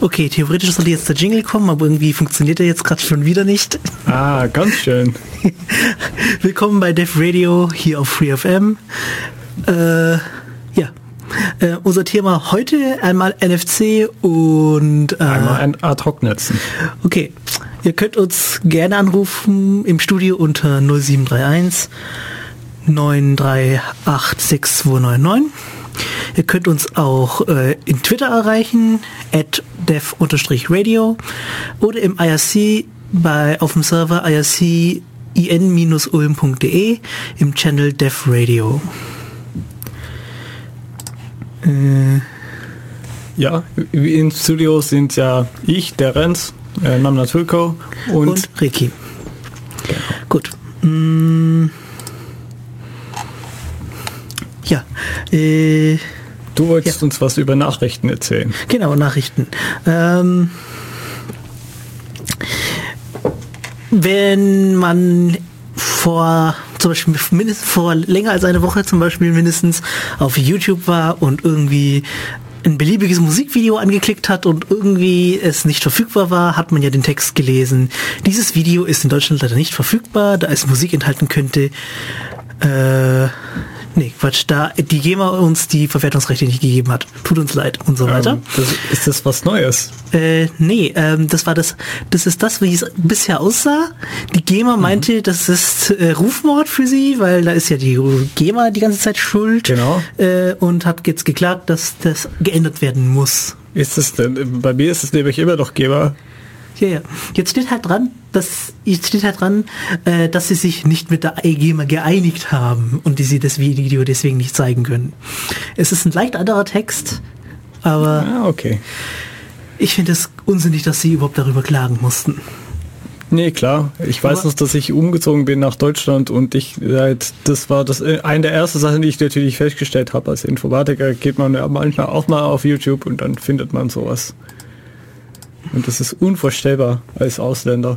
Okay, theoretisch sollte jetzt der Jingle kommen, aber irgendwie funktioniert er jetzt gerade schon wieder nicht. Ah, ganz schön. Willkommen bei Def Radio hier auf FreeFM. Unser Thema heute einmal NFC und einmal ein Ad-Hoc-Netzen. Okay, ihr könnt uns gerne anrufen im Studio unter 0731 938 6299. Ihr könnt uns auch in Twitter erreichen, @def_radio oder im IRC auf dem Server ircin-ulm.de im Channel Def Radio. Ja, im Studio sind ja ich, der Renz, Namna Tulko und Ricky. Genau. Gut. Du wolltest uns was über Nachrichten erzählen. Genau, Nachrichten. Wenn man vor länger als eine Woche zum Beispiel mindestens auf YouTube war und irgendwie ein beliebiges Musikvideo angeklickt hat und irgendwie es nicht verfügbar war, hat man ja den Text gelesen. Dieses Video ist in Deutschland leider nicht verfügbar, da es Musik enthalten könnte. Da die GEMA uns die Verwertungsrechte nicht gegeben hat. Tut uns leid und so weiter. Ist das was Neues? Das ist das, wie es bisher aussah. Die GEMA meinte, das ist Rufmord für sie, weil da ist ja die GEMA die ganze Zeit schuld. Genau. Und hat jetzt geklagt, dass das geändert werden muss. Ist es denn? Bei mir ist es nämlich immer noch GEMA. Ja. Jetzt steht halt dran, dass sie sich nicht mit der GEMA geeinigt haben und die sie das Video deswegen nicht zeigen können. Es ist ein leicht anderer Text, aber okay. Ich finde es unsinnig, dass sie überhaupt darüber klagen mussten. Nee, klar. Ich weiß noch, dass ich umgezogen bin nach Deutschland und das war eine der ersten Sachen, die ich natürlich festgestellt habe. Als Informatiker geht man ja manchmal auch mal auf YouTube und dann findet man sowas. Und das ist unvorstellbar als Ausländer.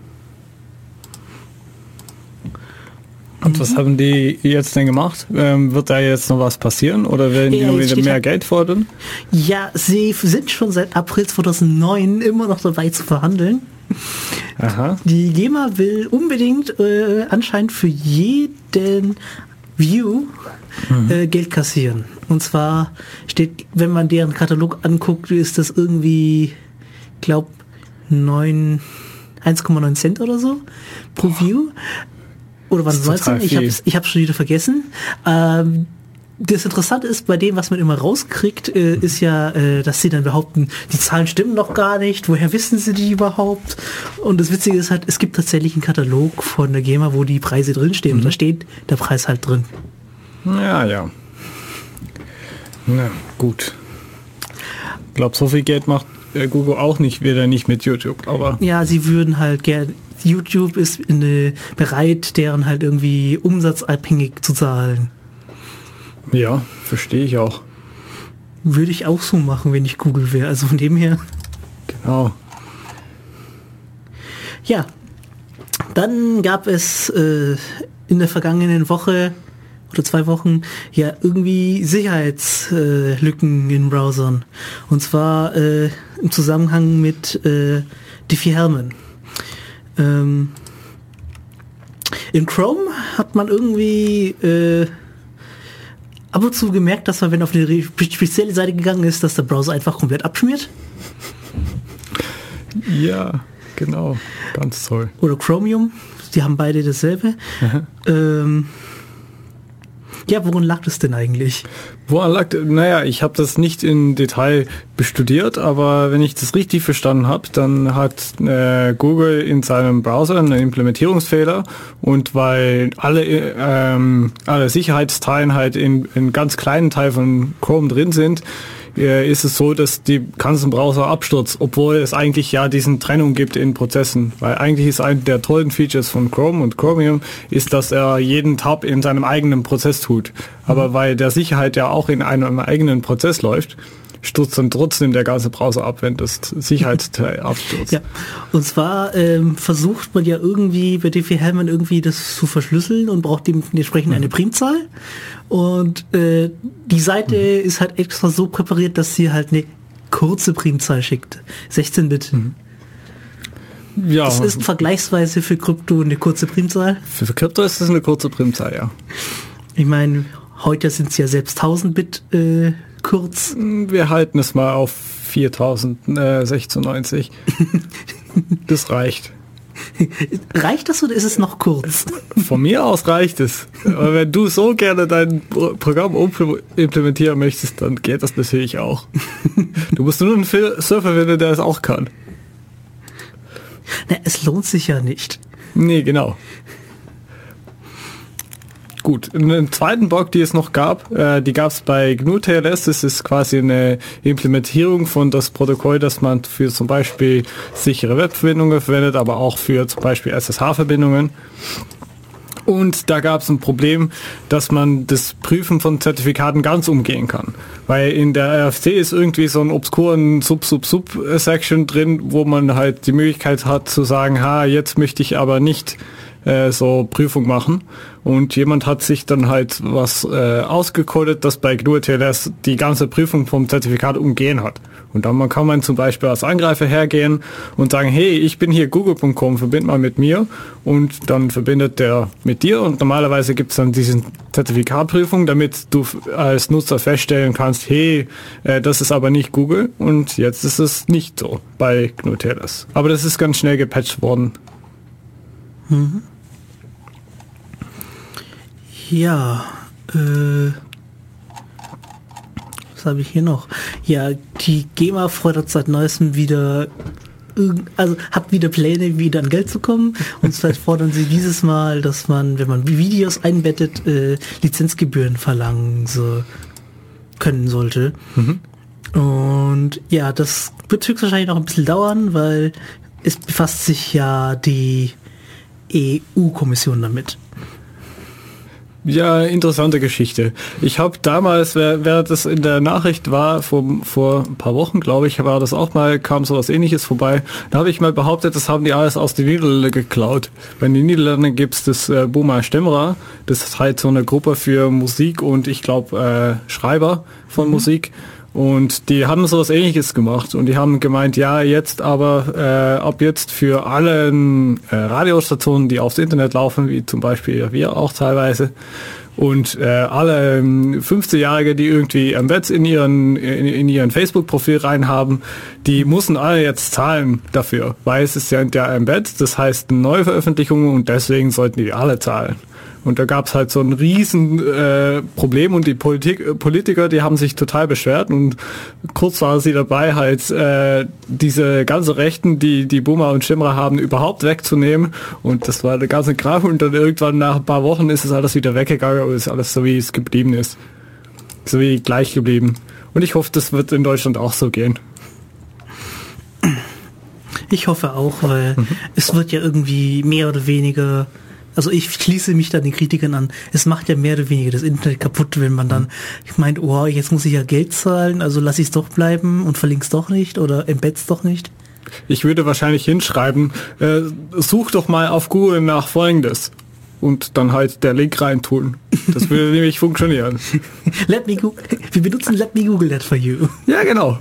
Und was haben die jetzt denn gemacht? Wird da jetzt noch was passieren oder werden die nur wieder mehr Geld fordern? Ja, sie sind schon seit April 2009 immer noch dabei zu verhandeln. Aha. Die GEMA will unbedingt anscheinend für jeden View Geld kassieren. Und zwar steht, wenn man deren Katalog anguckt, ist das irgendwie, glaube 1,9 Cent oder so pro View. Oder waren es 19? Ich habe schon wieder vergessen. Das Interessante ist, bei dem, was man immer rauskriegt, ist ja, dass sie dann behaupten, die Zahlen stimmen noch gar nicht, woher wissen sie die überhaupt? Und das Witzige ist halt, es gibt tatsächlich einen Katalog von der GEMA, wo die Preise drinstehen. Und da steht der Preis halt drin. Ja. Na, gut. Ich glaube, so viel Geld macht Google auch nicht, wieder nicht mit YouTube, aber... Ja, sie würden halt gerne... YouTube ist bereit, deren halt irgendwie umsatzabhängig zu zahlen. Ja, verstehe ich auch. Würde ich auch so machen, wenn ich Google wäre. Also von dem her. Genau. Ja, dann gab es in der vergangenen Woche oder 2 Wochen ja irgendwie Sicherheitslücken in Browsern. Und zwar im Zusammenhang mit Diffie-Hellman. In Chrome hat man irgendwie ab und zu gemerkt, dass man, wenn auf eine spezielle Seite gegangen ist, dass der Browser einfach komplett abschmiert. Ja, genau. Ganz toll. Oder Chromium. Die haben beide dasselbe. Ja, woran lag das denn eigentlich? Naja, ich habe das nicht im Detail bestudiert, aber wenn ich das richtig verstanden habe, dann hat Google in seinem Browser einen Implementierungsfehler und weil alle Sicherheitsteilen halt in ganz kleinen Teil von Chrome drin sind, ist es so, dass die ganzen Browser abstürzt, obwohl es eigentlich ja diesen Trennung gibt in Prozessen. Weil eigentlich ist ein der tollen Features von Chrome und Chromium ist, dass er jeden Tab in seinem eigenen Prozess tut. Aber weil der Sicherheit ja auch in einem eigenen Prozess läuft, stürzt dann trotzdem der ganze Browser ab, wenn das Sicherheitsteil abstürzt. Ja, und zwar versucht man ja irgendwie bei Diffie-Hellman irgendwie das zu verschlüsseln und braucht dementsprechend eine Primzahl. Und die Seite ist halt extra so präpariert, dass sie halt eine kurze Primzahl schickt. 16-Bit. Ja. Das ist vergleichsweise für Krypto eine kurze Primzahl. Für Krypto ist das eine kurze Primzahl, ja. Ich meine, heute sind es ja selbst 1000-Bit kurz. Wir halten es mal auf 4096. Das reicht. Reicht das oder ist es noch kurz? Von mir aus reicht es. Aber wenn du so gerne dein Programm implementieren möchtest, dann geht das natürlich auch. Du musst nur einen Surfer finden, der es auch kann. Na, es lohnt sich ja nicht. Nee, genau. Gut, einen zweiten Bug, die es noch gab, die gab es bei GNU-TLS. Das ist quasi eine Implementierung von das Protokoll, das man für zum Beispiel sichere Webverbindungen verwendet, aber auch für zum Beispiel SSH-Verbindungen. Und da gab es ein Problem, dass man das Prüfen von Zertifikaten ganz umgehen kann. Weil in der RFC ist irgendwie so ein obskuren Sub-Section drin, wo man halt die Möglichkeit hat zu sagen, jetzt möchte ich aber nicht so Prüfung machen. Und jemand hat sich dann halt was ausgecodet, das bei GNU-TLS die ganze Prüfung vom Zertifikat umgehen hat. Und dann kann man zum Beispiel als Angreifer hergehen und sagen, hey, ich bin hier google.com, verbind mal mit mir. Und dann verbindet der mit dir. Und normalerweise gibt es dann diese Zertifikatprüfung, damit du als Nutzer feststellen kannst, hey, das ist aber nicht Google. Und jetzt ist es nicht so bei GNU-TLS. Aber das ist ganz schnell gepatcht worden. Mhm. Ja, was habe ich hier noch? Ja, die GEMA fordert seit neuestem wieder, hat wieder Pläne, wieder an Geld zu kommen. Und zwar fordern sie dieses Mal, dass man, wenn man Videos einbettet, Lizenzgebühren verlangen können sollte. Mhm. Und ja, das wird höchstwahrscheinlich noch ein bisschen dauern, weil es befasst sich ja die EU-Kommission damit. Ja, interessante Geschichte. Ich habe damals, während das in der Nachricht war, vor ein paar Wochen, glaube ich, war das auch mal, kam sowas Ähnliches vorbei. Da habe ich mal behauptet, das haben die alles aus den Niederlanden geklaut. Bei den Niederlanden gibt's das Boma Stemra, das ist halt so eine Gruppe für Musik und ich glaube Schreiber von Musik. Und die haben sowas Ähnliches gemacht und die haben gemeint, ja, jetzt aber ab jetzt für alle Radiostationen, die aufs Internet laufen, wie zum Beispiel wir auch teilweise, und alle 15-Jährige, die irgendwie Embeds in ihren Facebook-Profil reinhaben, die müssen alle jetzt zahlen dafür, weil es ist ja der Embed, das heißt eine Neuveröffentlichung und deswegen sollten die alle zahlen. Und da gab es halt so ein riesen Problem und die Politiker, die haben sich total beschwert und kurz waren sie dabei, halt diese ganze Rechten, die Boma und Stemra haben, überhaupt wegzunehmen. Und das war der ganze Kram und dann irgendwann nach ein paar Wochen ist es alles wieder weggegangen und ist alles so, wie es geblieben ist. So wie gleich geblieben. Und ich hoffe, das wird in Deutschland auch so gehen. Ich hoffe auch, weil es wird ja irgendwie mehr oder weniger... Also ich schließe mich da den Kritikern an. Es macht ja mehr oder weniger das Internet kaputt, wenn man dann meint, oh, jetzt muss ich ja Geld zahlen, also lass ich es doch bleiben und verlinke es doch nicht oder embed's doch nicht. Ich würde wahrscheinlich hinschreiben, such doch mal auf Google nach Folgendes und dann halt der Link reintun. Das würde nämlich funktionieren. Wir benutzen Let me Google that for you. Ja, genau.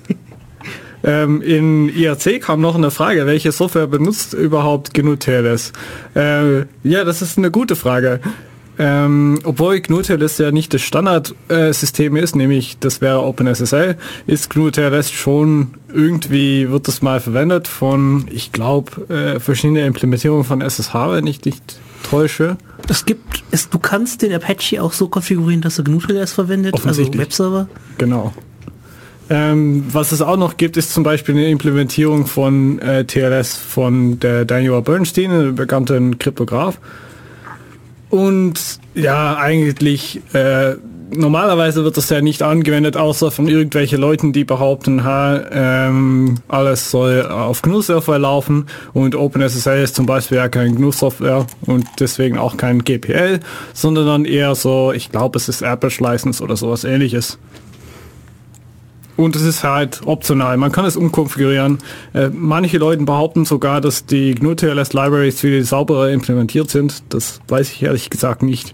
In IRC kam noch eine Frage, welche Software benutzt überhaupt GNU-TLS? Ja, das ist eine gute Frage. Obwohl GNU-TLS ja nicht das Standardsystem ist, nämlich das wäre OpenSSL, ist GNU-TLS schon irgendwie, wird das mal verwendet von, ich glaube, verschiedene Implementierungen von SSH, wenn ich nicht täusche. Du kannst den Apache auch so konfigurieren, dass er GNU-TLS verwendet, also Webserver. Genau. Was es auch noch gibt, ist zum Beispiel eine Implementierung von TLS von der Daniel Bernstein, einem bekannten Kryptograph. Und ja, eigentlich normalerweise wird das ja nicht angewendet, außer von irgendwelchen Leuten, die behaupten, alles soll auf GNU-Software laufen und OpenSSL ist zum Beispiel ja kein GNU-Software und deswegen auch kein GPL, sondern dann eher so, ich glaube, es ist Apache License oder sowas Ähnliches. Und es ist halt optional. Man kann es umkonfigurieren. Manche Leute behaupten sogar, dass die GNU-TLS-Libraries viel sauberer implementiert sind. Das weiß ich ehrlich gesagt nicht.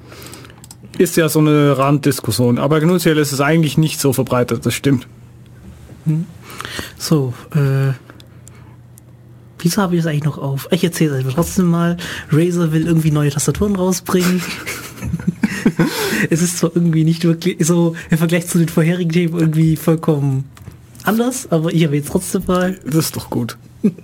Ist ja so eine Randdiskussion. Aber GNU-TLS ist eigentlich nicht so verbreitet, das stimmt. So, wieso habe ich das eigentlich noch auf? Ich erzähle es einfach trotzdem mal. Razer will irgendwie neue Tastaturen rausbringen. Es ist zwar irgendwie nicht wirklich so im Vergleich zu den vorherigen Themen irgendwie vollkommen anders, aber ich habe jetzt trotzdem mal. Das ist doch gut.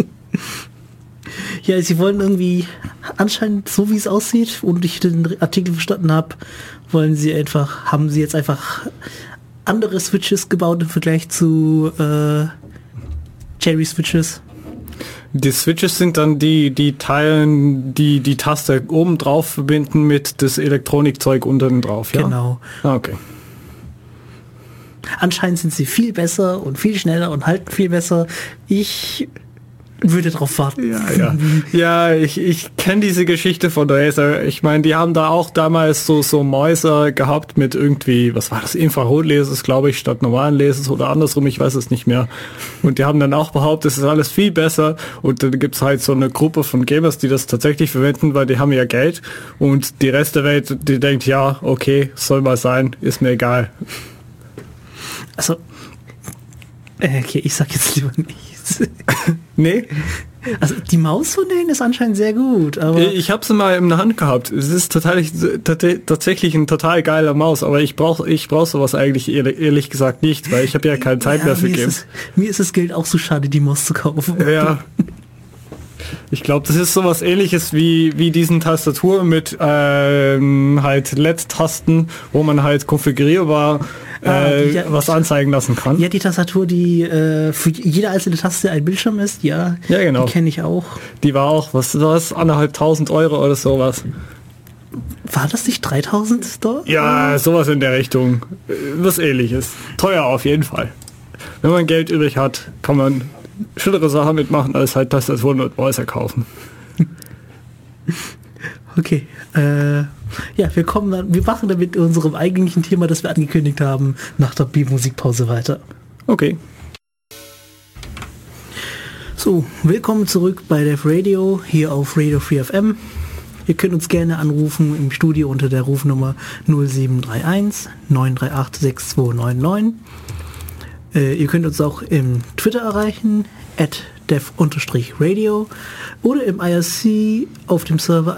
Ja, sie wollen irgendwie anscheinend, so wie es aussieht, und ich den Artikel verstanden habe, haben sie jetzt einfach andere Switches gebaut im Vergleich zu Cherry Switches. Die Switches sind dann die Teilen, die Taste oben drauf verbinden mit das Elektronikzeug unten drauf, ja? Genau. Ah, okay. Anscheinend sind sie viel besser und viel schneller und halten viel besser. Ich würde drauf warten. Ja, ich kenne diese Geschichte von Razer. Ich meine, die haben da auch damals so Mäuser gehabt mit irgendwie, was war das, Infrarotlasers, glaube ich, statt normalen Lasers oder andersrum, ich weiß es nicht mehr. Und die haben dann auch behauptet, es ist alles viel besser. Und dann gibt's halt so eine Gruppe von Gamers, die das tatsächlich verwenden, weil die haben ja Geld. Und die Rest der Welt, die denkt, ja, okay, soll mal sein, ist mir egal. Also, okay, ich sag jetzt lieber nichts. Nee? Also die Maus von denen ist anscheinend sehr gut, aber... Ich habe sie mal in der Hand gehabt. Es ist tatsächlich ein total geiler Maus, aber ich brauch sowas eigentlich ehrlich gesagt nicht, weil ich habe ja keine Zeit mehr für Games. Mir ist das Geld auch so schade, die Maus zu kaufen. Ja. Ich glaube, das ist sowas ähnliches wie diesen Tastatur mit halt LED-Tasten, wo man halt konfigurierbar was anzeigen lassen kann. Ja, die Tastatur, die für jede einzelne Taste ein Bildschirm ist, ja genau. Die kenne ich auch. Die war auch, was war das, 1.500 Euro oder sowas. War das nicht 3.000 dort? Ja, sowas in der Richtung. Was ähnliches. Teuer auf jeden Fall. Wenn man Geld übrig hat, kann man schönere Sachen mitmachen, als halt Tastaturen und Mäuser kaufen. Okay. Ja, wir machen dann mit unserem eigentlichen Thema, das wir angekündigt haben, nach der B-Musikpause weiter. Okay. So, willkommen zurück bei Dev Radio, hier auf Radio Free FM. Ihr könnt uns gerne anrufen im Studio unter der Rufnummer 0731 938 6299. Ihr könnt uns auch im Twitter erreichen, @dev_radio oder im IRC auf dem Server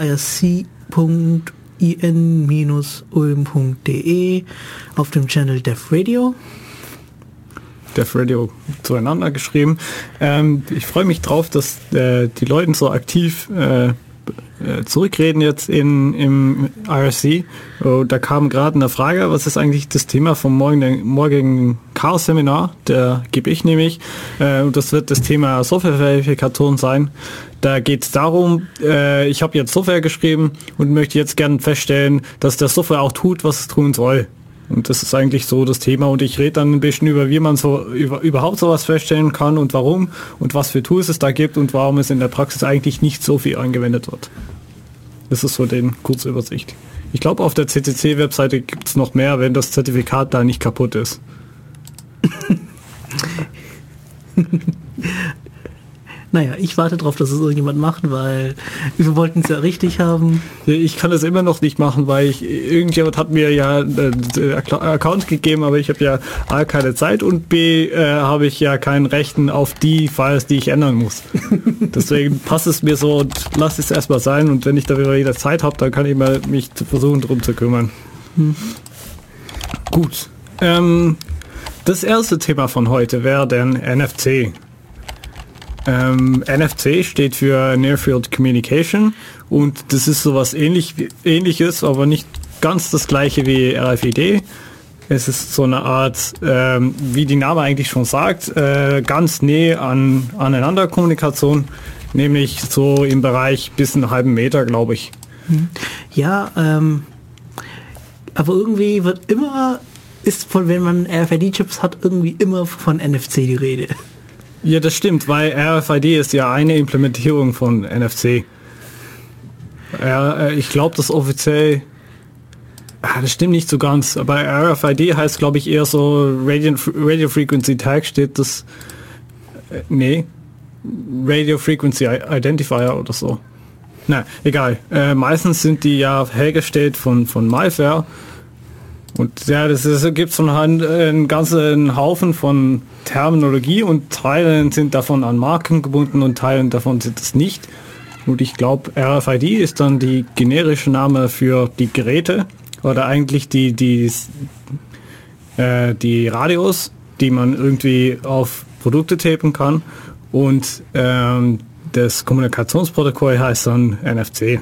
irc.in-ulm.de auf dem Channel Dev Radio. Dev Radio zueinander geschrieben. Ich freue mich drauf, dass die Leute so aktiv zurückreden jetzt im IRC. Da kam gerade eine Frage, was ist eigentlich das Thema vom morgigen Chaos-Seminar? Der gebe ich nämlich. Und das wird das Thema Software-Verifikation sein. Da geht es darum, ich habe jetzt Software geschrieben und möchte jetzt gerne feststellen, dass der Software auch tut, was es tun soll. Und das ist eigentlich so das Thema. Und ich rede dann ein bisschen über, wie man so überhaupt sowas feststellen kann und warum und was für Tools es da gibt und warum es in der Praxis eigentlich nicht so viel angewendet wird. Das ist so die Kurzübersicht. Ich glaube, auf der CCC-Webseite gibt es noch mehr, wenn das Zertifikat da nicht kaputt ist. Naja, ich warte darauf, dass es irgendjemand macht, weil wir wollten es ja richtig haben. Ich kann das immer noch nicht machen, weil irgendjemand hat mir ja einen Account gegeben, aber ich habe ja A, keine Zeit und B, habe ich ja keinen Rechten auf die Files, die ich ändern muss. Deswegen passt es mir so und lass es erstmal sein und wenn ich dafür wieder Zeit habe, dann kann ich mal mich versuchen, drum zu kümmern. Gut. Das erste Thema von heute wäre dann NFC. NFC steht für Near Field Communication und das ist sowas ähnliches, aber nicht ganz das gleiche wie RFID. Es ist so eine Art, wie die Name eigentlich schon sagt, ganz nähe aneinander Kommunikation, nämlich so im Bereich bis einen halben Meter, glaube ich. Ja, aber irgendwie wenn man RFID-Chips hat, irgendwie immer von NFC die Rede. Ja, das stimmt, weil RFID ist ja eine Implementierung von NFC. Ich glaube, das offiziell... das stimmt nicht so ganz, aber RFID heißt, glaube ich, eher so Radio Frequency Tag steht das... nee, Radio Frequency Identifier oder so. Na, egal. Meistens sind die ja hergestellt von Malware Und ja, das gibt so einen ganzen Haufen von Terminologie und Teilen sind davon an Marken gebunden und Teilen davon sind es nicht. Und ich glaube, RFID ist dann die generische Name für die Geräte oder eigentlich die Radios, die man irgendwie auf Produkte tapen kann. Und das Kommunikationsprotokoll heißt dann NFC.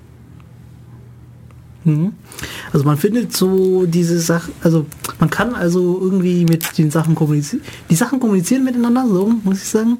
Also man findet so diese Sachen, also man kann also irgendwie mit den Sachen kommunizieren. Die Sachen kommunizieren miteinander, so muss ich sagen.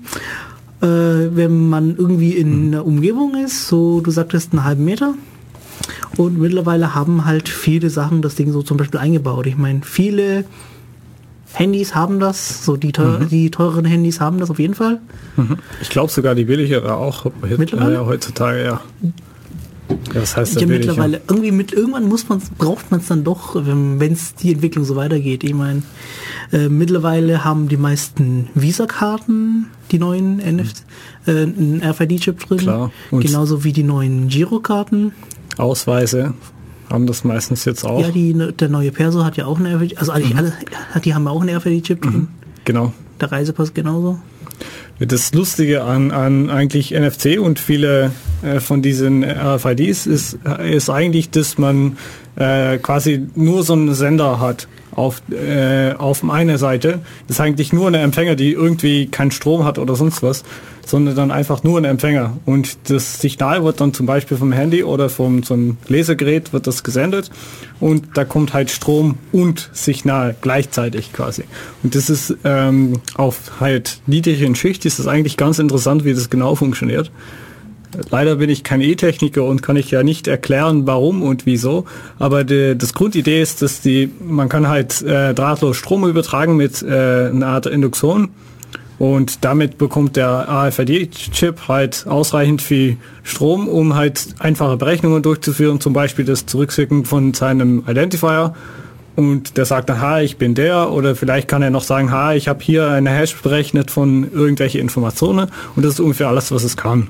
Wenn man irgendwie in einer Umgebung ist, so du sagtest einen halben Meter. Und mittlerweile haben halt viele Sachen das Ding so zum Beispiel eingebaut. Ich meine, viele Handys haben das, so die teureren Handys haben das auf jeden Fall. Ich glaube sogar die billigere auch mittlerweile? Heutzutage, ja. Das heißt ja, mittlerweile. Irgendwann braucht man es dann doch, wenn es die Entwicklung so weitergeht. Ich meine, mittlerweile haben die meisten Visa-Karten die neuen einen RFID-Chip drin. Klar. Genauso wie die neuen Girokarten. Ausweise haben das meistens jetzt auch. Ja, der neue Perso hat ja auch einen RFID, also eigentlich alle, die haben ja auch einen RFID-Chip drin. Genau. Der Reisepass genauso. Das Lustige an eigentlich NFC und viele von diesen RFIDs ist eigentlich, dass man quasi nur so einen Sender hat auf einer Seite. Das ist eigentlich nur eine Empfänger, die irgendwie keinen Strom hat oder sonst was, sondern dann einfach nur ein Empfänger. Und das Signal wird dann zum Beispiel vom Handy oder vom so einem Lasergerät wird das gesendet und da kommt halt Strom und Signal gleichzeitig quasi. Und das ist auf halt niedrigen Schicht ist das eigentlich ganz interessant, wie das genau funktioniert. Leider bin ich kein E-Techniker und kann ich ja nicht erklären, warum und wieso. Aber das Grundidee ist, dass man kann halt drahtlos Strom übertragen mit einer Art Induktion. Und damit bekommt der RFID-Chip halt ausreichend viel Strom, um halt einfache Berechnungen durchzuführen, zum Beispiel das Zurückschicken von seinem Identifier. Und der sagt dann, ich bin der, oder vielleicht kann er noch sagen, ich habe hier eine Hash berechnet von irgendwelche Informationen und das ist ungefähr alles, was es kann.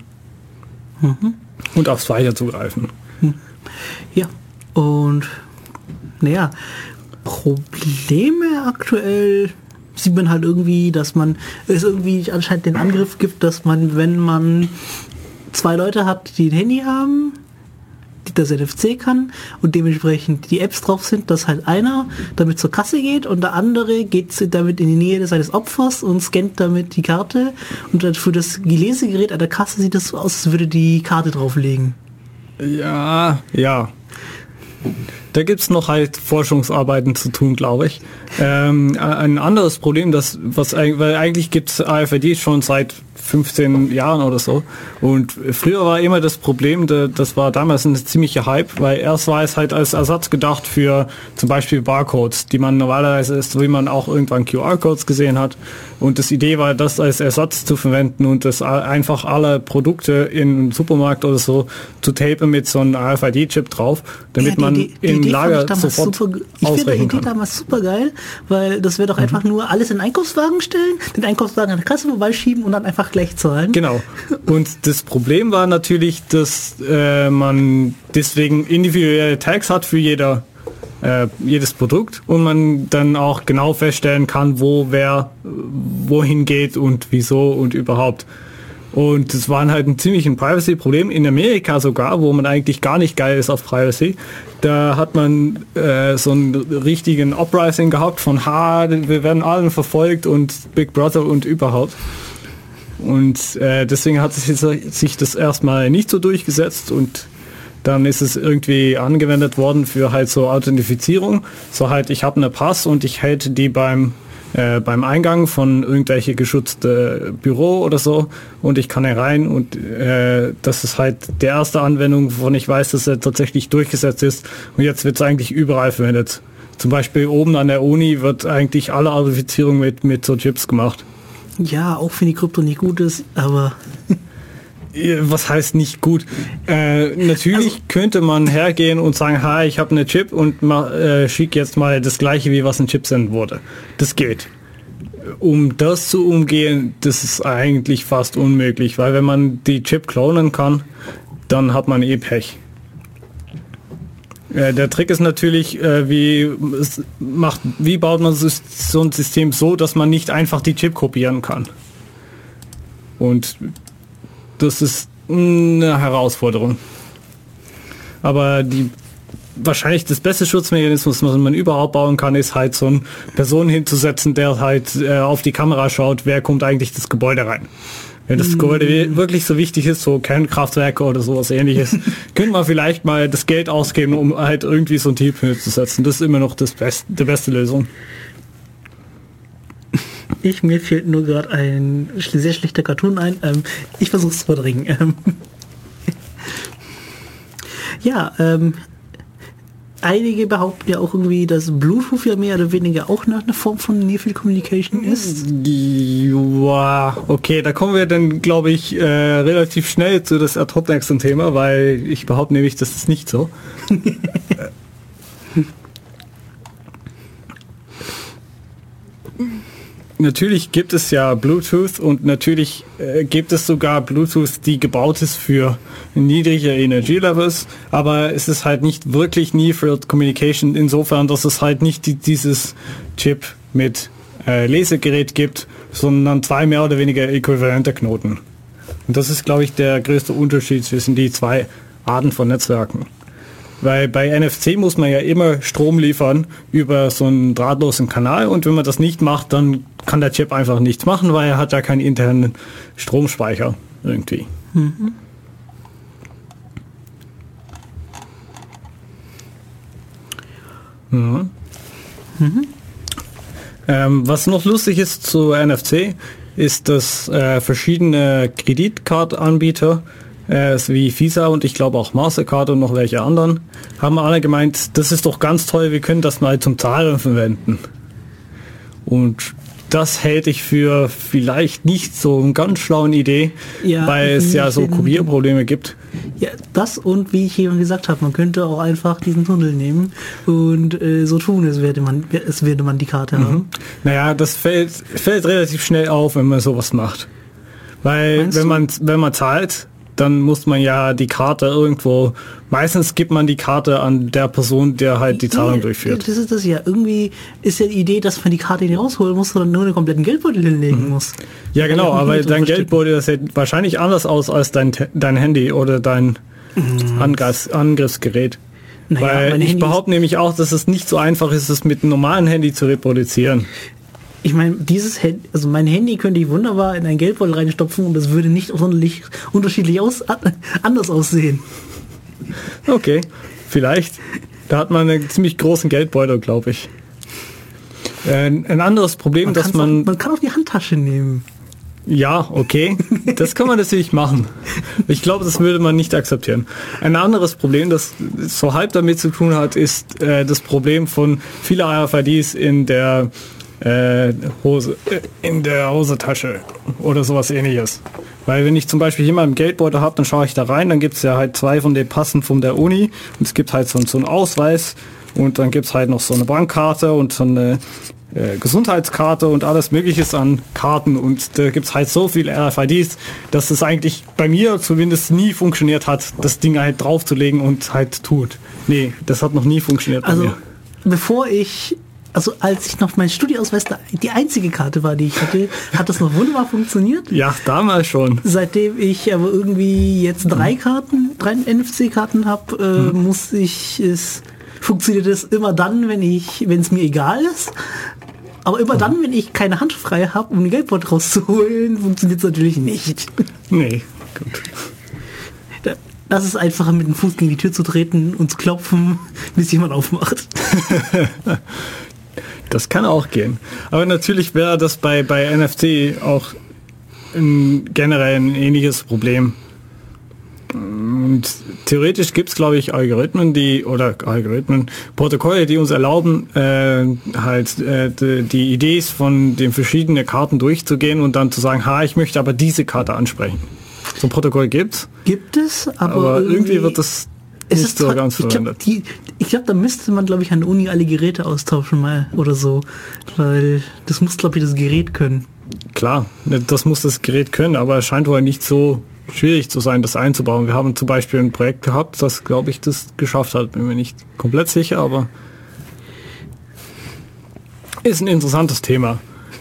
Und aufs Speicher zugreifen. Ja, und naja, Probleme aktuell sieht man halt irgendwie, dass es irgendwie anscheinend den Angriff gibt, dass wenn man zwei Leute hat, die ein Handy haben, die das NFC kann und dementsprechend die Apps drauf sind, dass halt einer damit zur Kasse geht und der andere geht damit in die Nähe seines Opfers und scannt damit die Karte und dann für das Lesegerät an der Kasse sieht das so aus, als würde die Karte drauflegen. Ja. Da gibt's noch halt Forschungsarbeiten zu tun, glaube ich. Ein anderes Problem, weil eigentlich gibt's RFID schon seit 15 Jahren oder so. Und früher war immer das Problem, das war damals ein ziemlicher Hype, weil erst war es halt als Ersatz gedacht für zum Beispiel Barcodes, die man normalerweise ist, wie man auch irgendwann QR-Codes gesehen hat. Und das Idee war, das als Ersatz zu verwenden und das einfach alle Produkte im Supermarkt oder so zu tapen mit so einem RFID-Chip drauf, damit man im Lager sofort ausrechnen kann. Ich finde die Idee damals super geil, weil das wäre doch einfach nur alles in den Einkaufswagen stellen, den Einkaufswagen an der Kasse vorbeischieben und dann einfach gleich zahlen. Genau. Und das Problem war natürlich, dass man deswegen individuelle Tags hat für jedes Produkt und man dann auch genau feststellen kann, wo wer wohin geht und wieso und überhaupt. Und das war halt ein ziemliches Privacy-Problem. In Amerika sogar, wo man eigentlich gar nicht geil ist auf Privacy, da hat man so einen richtigen Uprising gehabt von wir werden allen verfolgt und Big Brother und überhaupt. Und deswegen hat sich das erstmal nicht so durchgesetzt und dann ist es irgendwie angewendet worden für halt so Authentifizierung. So halt, ich habe eine Pass und ich halte die beim Eingang von irgendwelche geschützte Büro oder so und ich kann herein und das ist halt die erste Anwendung, wovon ich weiß, dass er tatsächlich durchgesetzt ist und jetzt wird es eigentlich überall verwendet. Zum Beispiel oben an der Uni wird eigentlich alle Authentifizierung mit so Chips gemacht. Ja, auch wenn die Krypto nicht gut ist, aber... Was heißt nicht gut? Natürlich könnte man hergehen und sagen, ich habe eine Chip und schicke jetzt mal das gleiche, wie was ein Chip senden wurde. Das geht. Um das zu umgehen, das ist eigentlich fast unmöglich, weil wenn man die Chip klonen kann, dann hat man Pech. Der Trick ist natürlich, wie baut man so ein System so, dass man nicht einfach die Chip kopieren kann. Und das ist eine Herausforderung. Aber wahrscheinlich das beste Schutzmechanismus, was man überhaupt bauen kann, ist halt so eine Person hinzusetzen, der halt auf die Kamera schaut, wer kommt eigentlich das Gebäude rein. Wenn das Gebäude wirklich so wichtig ist, so Kernkraftwerke oder sowas Ähnliches, könnte man vielleicht mal das Geld ausgeben, um halt irgendwie so ein Team hinzusetzen. Das ist immer noch die beste Lösung. Mir fehlt nur gerade ein sehr schlechter Cartoon ein. Ich versuche es zu verdrängen. Einige behaupten ja auch irgendwie, dass Bluetooth ja mehr oder weniger auch eine Form von Near-Field Communication ist. Ja, okay, da kommen wir dann, glaube ich, relativ schnell zu das Ad-Hoc-Thema, weil ich behaupte nämlich, das ist nicht so. Natürlich gibt es ja Bluetooth und natürlich gibt es sogar Bluetooth, die gebaut ist für niedrige Energielevels, aber es ist halt nicht wirklich Near-Field Communication insofern, dass es halt nicht dieses Chip mit Lesegerät gibt, sondern 2 mehr oder weniger äquivalente Knoten. Und das ist, glaube ich, der größte Unterschied zwischen die 2 Arten von Netzwerken. Weil bei NFC muss man ja immer Strom liefern über so einen drahtlosen Kanal und wenn man das nicht macht, dann kann der Chip einfach nichts machen, weil er hat ja keinen internen Stromspeicher irgendwie. Mhm. Mhm. Mhm. Was noch lustig ist zu NFC, ist, dass verschiedene Kreditkartenanbieter wie Visa und ich glaube auch Mastercard und noch welche anderen, haben alle gemeint, das ist doch ganz toll, wir können das mal zum Zahlen verwenden. Und das hält ich für vielleicht nicht so eine ganz schlaue Idee, weil es ja so Kopierprobleme gibt. Ja, das und wie ich eben gesagt habe, man könnte auch einfach diesen Tunnel nehmen und so tun, als würde man die Karte haben. Naja, das fällt relativ schnell auf, wenn man sowas macht. Weil wenn man zahlt, dann muss man ja die Karte irgendwo, meistens gibt man die Karte an der Person, der halt die Zahlung durchführt. Das ist das ja. Irgendwie ist ja die Idee, dass man die Karte nicht rausholen muss, sondern nur einen kompletten Geldbeutel hinlegen muss. Ja, genau, aber dein Geldbeutel, das sieht wahrscheinlich anders aus als dein Handy oder dein Angriffsgerät. Weil ich behaupte nämlich auch, dass es nicht so einfach ist, es mit einem normalen Handy zu reproduzieren. Ich meine, mein Handy könnte ich wunderbar in einen Geldbeutel reinstopfen und das würde nicht sonderlich unterschiedlich anders aussehen. Okay, vielleicht. Da hat man einen ziemlich großen Geldbeutel, glaube ich. Ein anderes Problem, dass man... Man kann auch die Handtasche nehmen. Ja, okay. Das kann man natürlich machen. Ich glaube, das würde man nicht akzeptieren. Ein anderes Problem, das so halb damit zu tun hat, ist das Problem von vielen RFIDs in der Hosentasche oder sowas Ähnliches. Weil wenn ich zum Beispiel hier mal einen Geldbeutel habe, dann schaue ich da rein, dann gibt es ja halt 2 von den Passen von der Uni und es gibt halt so einen Ausweis und dann gibt es halt noch so eine Bankkarte und so eine Gesundheitskarte und alles Mögliche an Karten und da gibt es halt so viele RFIDs, dass es eigentlich bei mir zumindest nie funktioniert hat, das Ding halt draufzulegen und halt tut. Nee, das hat noch nie funktioniert bei mir. Als ich noch mein Studieausweis die einzige Karte war, die ich hatte, hat das noch wunderbar funktioniert. Ja, damals schon. Seitdem ich aber irgendwie jetzt 3 NFC-Karten habe, funktioniert es immer dann, wenn es mir egal ist. Aber immer dann, wenn ich keine Hand frei habe, um den Geldbeutel rauszuholen, funktioniert es natürlich nicht. Nee, gut. Das ist einfacher, mit dem Fuß gegen die Tür zu treten und zu klopfen, bis jemand aufmacht. Das kann auch gehen. Aber natürlich wäre das bei NFC auch generell ein ähnliches Problem. Und theoretisch gibt es, glaube ich, Protokolle, die uns erlauben, die Ideen von den verschiedenen Karten durchzugehen und dann zu sagen, ich möchte aber diese Karte ansprechen. So ein Protokoll gibt's. Gibt es, aber irgendwie wird das nicht so ganz verwendet. Ich glaube, da müsste man, glaube ich, an der Uni alle Geräte austauschen mal oder so. Weil das muss, glaube ich, das Gerät können. Klar, das muss das Gerät können, aber es scheint wohl nicht so schwierig zu sein, das einzubauen. Wir haben zum Beispiel ein Projekt gehabt, das, glaube ich, das geschafft hat. Bin mir nicht komplett sicher, aber ist ein interessantes Thema.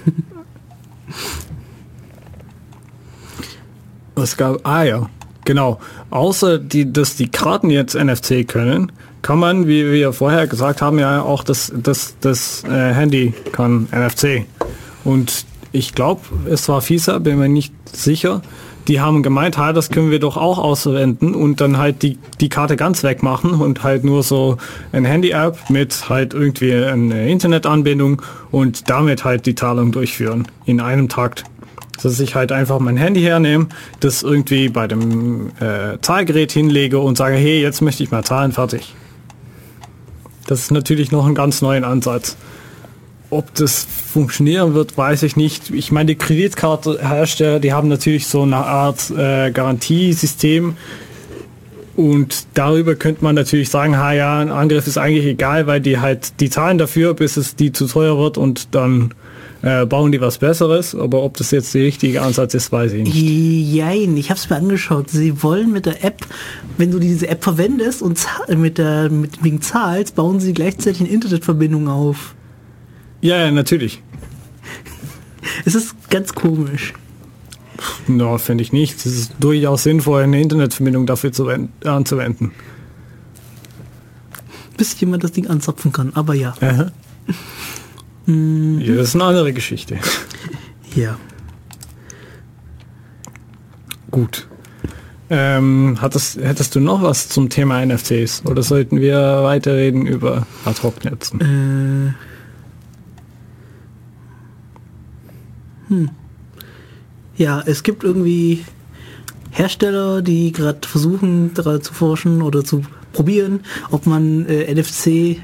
Was gab? Ja, genau. Außer dass die Karten jetzt NFC können, kann man, wie wir vorher gesagt haben, ja auch das Handy kann NFC. Und ich glaube, es war FISA, bin mir nicht sicher. Die haben gemeint, das können wir doch auch ausverwenden und dann halt die Karte ganz wegmachen und halt nur so eine Handy-App mit halt irgendwie eine Internetanbindung und damit halt die Zahlung durchführen in einem Takt. Dass ich halt einfach mein Handy hernehme, das irgendwie bei dem Zahlgerät hinlege und sage, hey, jetzt möchte ich mal zahlen, fertig. Das ist natürlich noch ein ganz neuer Ansatz. Ob das funktionieren wird, weiß ich nicht. Ich meine, die Kreditkartenhersteller, die haben natürlich so eine Art Garantiesystem und darüber könnte man natürlich sagen, ein Angriff ist eigentlich egal, weil die zahlen dafür, bis es die zu teuer wird und dann bauen die was Besseres, aber ob das jetzt der richtige Ansatz ist, weiß ich nicht. Jein, ich habe es mir angeschaut. Sie wollen mit der App, wenn du diese App verwendest und wegen zahlst, bauen sie gleichzeitig eine Internetverbindung auf. Ja, natürlich. Es ist ganz komisch. No, finde ich nicht. Es ist durchaus sinnvoll, eine Internetverbindung dafür anzuwenden. Bis jemand das Ding anzapfen kann, aber ja. Aha. Ja, das ist eine andere Geschichte. Ja. Gut. Hättest du noch was zum Thema NFTs? Oder sollten wir weiterreden über Ad-Hoc-Netzen? Ja, es gibt irgendwie Hersteller, die gerade versuchen, daran zu forschen oder zu probieren, ob man NFC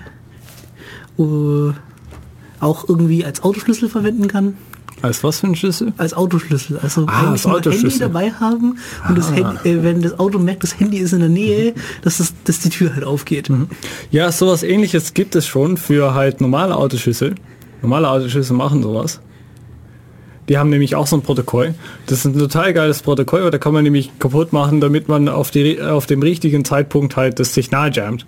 auch irgendwie als Autoschlüssel verwenden kann. Als was für ein Schlüssel? Als Autoschlüssel. Also als Autoschlüssel. Handy dabei haben und das Handy, wenn das Auto merkt, das Handy ist in der Nähe, dass die Tür halt aufgeht. Ja, sowas Ähnliches gibt es schon für halt normale Autoschlüssel. Normale Autoschlüssel machen sowas. Die haben nämlich auch so ein Protokoll. Das ist ein total geiles Protokoll, da kann man nämlich kaputt machen, damit man auf dem richtigen Zeitpunkt halt das Signal jammt.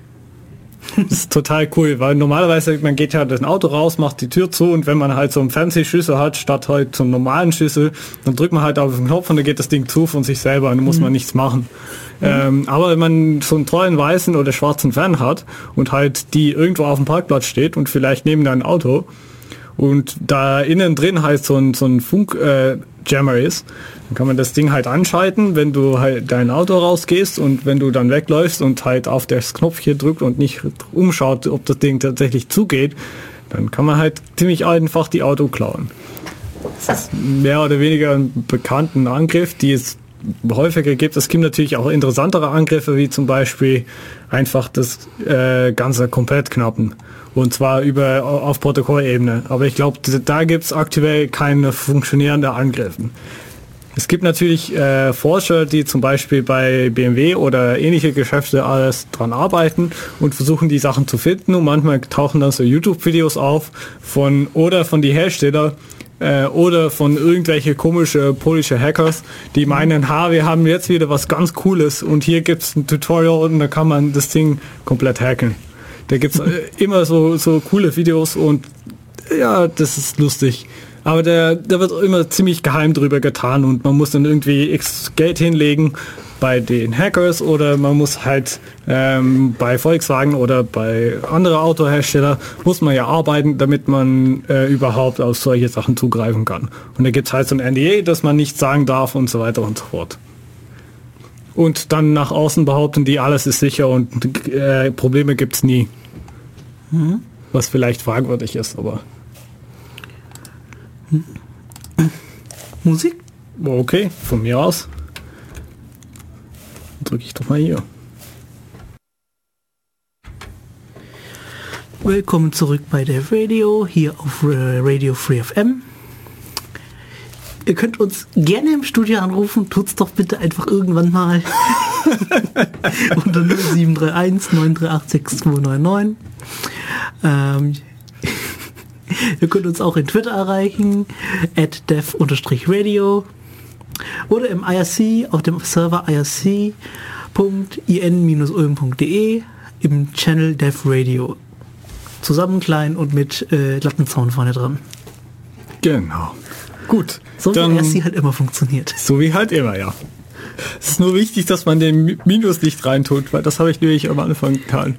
Das ist total cool, weil normalerweise, man geht ja das Auto raus, macht die Tür zu und wenn man halt so einen Fernsehschlüssel hat, statt halt so einen normalen Schlüssel, dann drückt man halt auf den Knopf und dann geht das Ding zu von sich selber und dann muss man nichts machen. Aber wenn man so einen tollen weißen oder schwarzen Fan hat und halt die irgendwo auf dem Parkplatz steht und vielleicht neben deinem Auto und da innen drin halt so ein Funk-Jammer ist, dann kann man das Ding halt anschalten, wenn du halt dein Auto rausgehst und wenn du dann wegläufst und halt auf das Knopfchen drückt und nicht umschaut, ob das Ding tatsächlich zugeht, dann kann man halt ziemlich einfach die Auto klauen. Das ist mehr oder weniger ein bekannten Angriff, die es häufiger gibt. Es gibt natürlich auch interessantere Angriffe, wie zum Beispiel einfach das Ganze komplett knappen. Und zwar auf Protokollebene. Aber ich glaube, da gibt es aktuell keine funktionierenden Angriffe. Es gibt natürlich Forscher, die zum Beispiel bei BMW oder ähnliche Geschäfte alles dran arbeiten und versuchen, die Sachen zu finden. Und manchmal tauchen dann so YouTube-Videos auf von die Hersteller oder von irgendwelche komische polnische Hackers, die meinen, wir haben jetzt wieder was ganz Cooles und hier gibt es ein Tutorial und da kann man das Ding komplett hacken. Da gibt es immer so coole Videos und ja, das ist lustig. Aber da wird immer ziemlich geheim drüber getan und man muss dann irgendwie x Geld hinlegen bei den Hackers oder man muss halt bei Volkswagen oder bei anderen Autoherstellern muss man ja arbeiten, damit man überhaupt auf solche Sachen zugreifen kann. Und da gibt es halt so ein NDA, dass man nichts sagen darf und so weiter und so fort. Und dann nach außen behaupten die, alles ist sicher und Probleme gibt es nie. Was vielleicht fragwürdig ist, aber... Musik? Okay, von mir aus. Drücke ich doch mal hier. Willkommen zurück bei der Radio, hier auf Radio Free FM. Ihr könnt uns gerne im Studio anrufen, tut's doch bitte einfach irgendwann mal. Unter 0731 938 6299. Ihr könnt uns auch in Twitter erreichen, @dev_radio. Oder im IRC auf dem Server irc.in-ulm.de im Channel Dev Radio. Zusammen klein und mit Lattenzaun vorne dran. Genau. Gut. So wie IRC halt immer funktioniert. So wie halt immer, ja. Es ist nur wichtig, dass man den Minus nicht reintut, weil das habe ich nämlich am Anfang getan.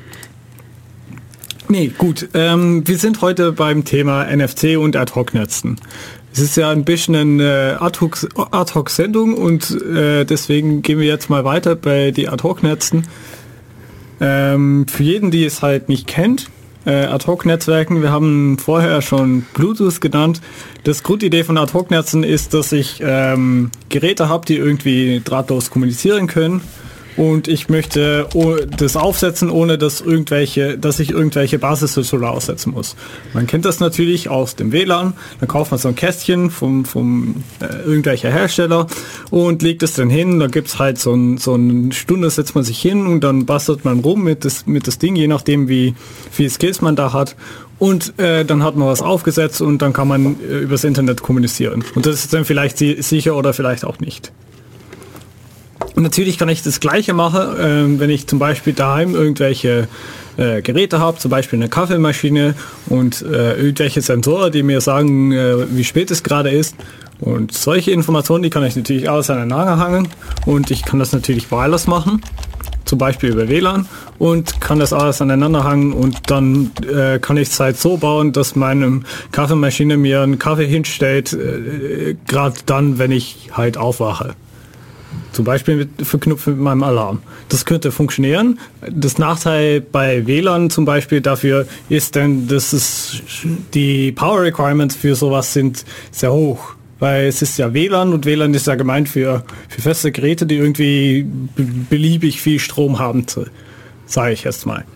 Nee, gut. Wir sind heute beim Thema NFC und Ad-Hoc-Netzen. Es ist ja ein bisschen eine Ad-Hoc-Sendung und deswegen gehen wir jetzt mal weiter bei die Ad-Hoc-Netzen. Für jeden, die es halt nicht kennt, Ad-Hoc-Netzwerken, wir haben vorher schon Bluetooth genannt. Das Grundidee von Ad-Hoc-Netzen ist, dass ich Geräte habe, die irgendwie drahtlos kommunizieren können. Und ich möchte das aufsetzen, ohne dass ich irgendwelche Basisschlüssel aussetzen muss. Man kennt das natürlich aus dem WLAN. Dann kauft man so ein Kästchen vom irgendwelcher Hersteller und legt es dann hin. Da gibt's halt so eine Stunde, setzt man sich hin und dann bastelt man rum mit das Ding, je nachdem wie viel Skills man da hat. Und dann hat man was aufgesetzt und dann kann man übers Internet kommunizieren. Und das ist dann vielleicht sicher oder vielleicht auch nicht. Und natürlich kann ich das Gleiche machen, wenn ich zum Beispiel daheim irgendwelche Geräte habe, zum Beispiel eine Kaffeemaschine und irgendwelche Sensoren, die mir sagen, wie spät es gerade ist. Und solche Informationen, die kann ich natürlich alles aneinander hangen und ich kann das natürlich wireless machen, zum Beispiel über WLAN und kann das alles aneinander hangen und dann kann ich es halt so bauen, dass meine Kaffeemaschine mir einen Kaffee hinstellt, gerade dann, wenn ich halt aufwache. Zum Beispiel verknüpft mit meinem Alarm. Das könnte funktionieren. Das Nachteil bei WLAN zum Beispiel dafür ist dann, dass die Power Requirements für sowas sind sehr hoch. Weil es ist ja WLAN und WLAN ist ja gemeint für feste Geräte, die irgendwie beliebig viel Strom haben, sage ich jetzt mal.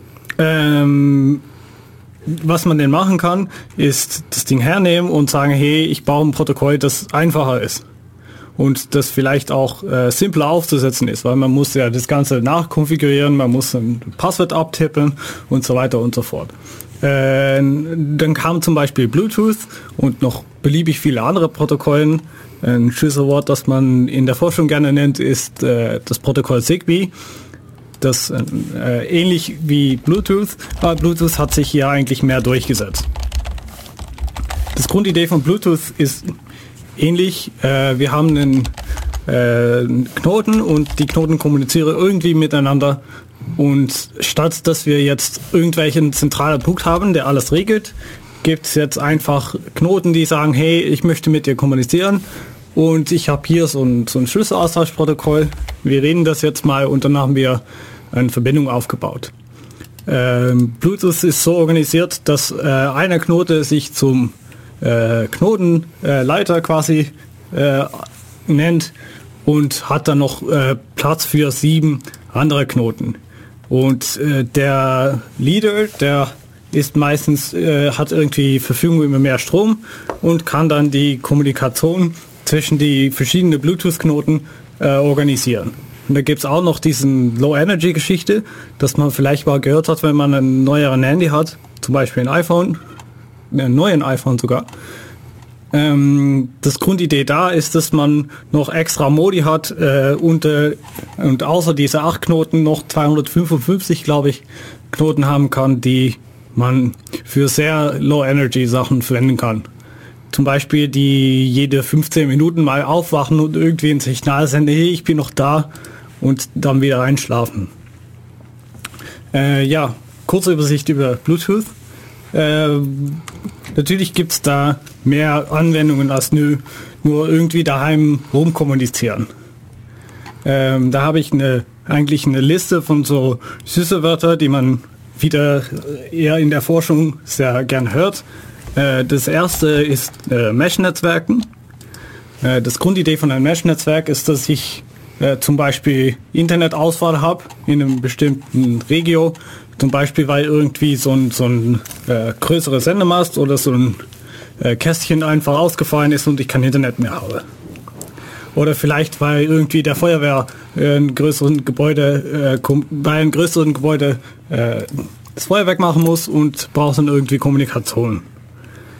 Was man denn machen kann, ist das Ding hernehmen und sagen, hey, ich baue ein Protokoll, das einfacher ist. Und das vielleicht auch simpler aufzusetzen ist, weil man muss ja das Ganze nachkonfigurieren, man muss ein Passwort abtippen und so weiter und so fort. Dann kam zum Beispiel Bluetooth und noch beliebig viele andere Protokolle. Ein Schlüsselwort, das man in der Forschung gerne nennt, ist das Protokoll Zigbee. Das ähnlich wie Bluetooth, aber Bluetooth hat sich hier eigentlich mehr durchgesetzt. Das Grundidee von Bluetooth ist ähnlich, wir haben einen Knoten und die Knoten kommunizieren irgendwie miteinander und statt dass wir jetzt irgendwelchen zentralen Punkt haben, der alles regelt, gibt es jetzt einfach Knoten, die sagen, hey, ich möchte mit dir kommunizieren und ich habe hier so ein Schlüsselaustauschprotokoll, wir reden das jetzt mal und dann haben wir eine Verbindung aufgebaut. Bluetooth ist so organisiert, dass einer Knote sich zum Knotenleiter quasi nennt und hat dann noch Platz für 7 andere Knoten. Und der Leader, der ist meistens, hat irgendwie Verfügung über mehr Strom und kann dann die Kommunikation zwischen die verschiedenen Bluetooth-Knoten organisieren. Und da gibt es auch noch diesen Low-Energy-Geschichte, dass man vielleicht mal gehört hat, wenn man ein neueren Handy hat, zum Beispiel ein iPhone, einen neuen iPhone sogar. Das Grundidee da ist, dass man noch extra Modi hat und außer diese 8 Knoten noch 255, glaube ich, Knoten haben kann, die man für sehr Low-Energy Sachen verwenden kann. Zum Beispiel die jede 15 Minuten mal aufwachen und irgendwie ein Signal senden, hey, ich bin noch da und dann wieder einschlafen. Ja, kurze Übersicht über Bluetooth. Natürlich gibt es da mehr Anwendungen als nur irgendwie daheim rumkommunizieren. Da habe ich eigentlich eine Liste von so Schlüsselwörtern, die man wieder eher in der Forschung sehr gern hört. Das erste ist Mesh-Netzwerken. Das Grundidee von einem Mesh-Netzwerk ist, dass ich zum Beispiel Internetausfall habe in einem bestimmten Regio. Zum Beispiel, weil irgendwie so ein größeres Sendemast oder so ein Kästchen einfach ausgefallen ist und ich kein Internet mehr habe. Oder vielleicht, weil irgendwie der Feuerwehr bei einem größeren Gebäude das Feuerwerk machen muss und braucht dann irgendwie Kommunikation.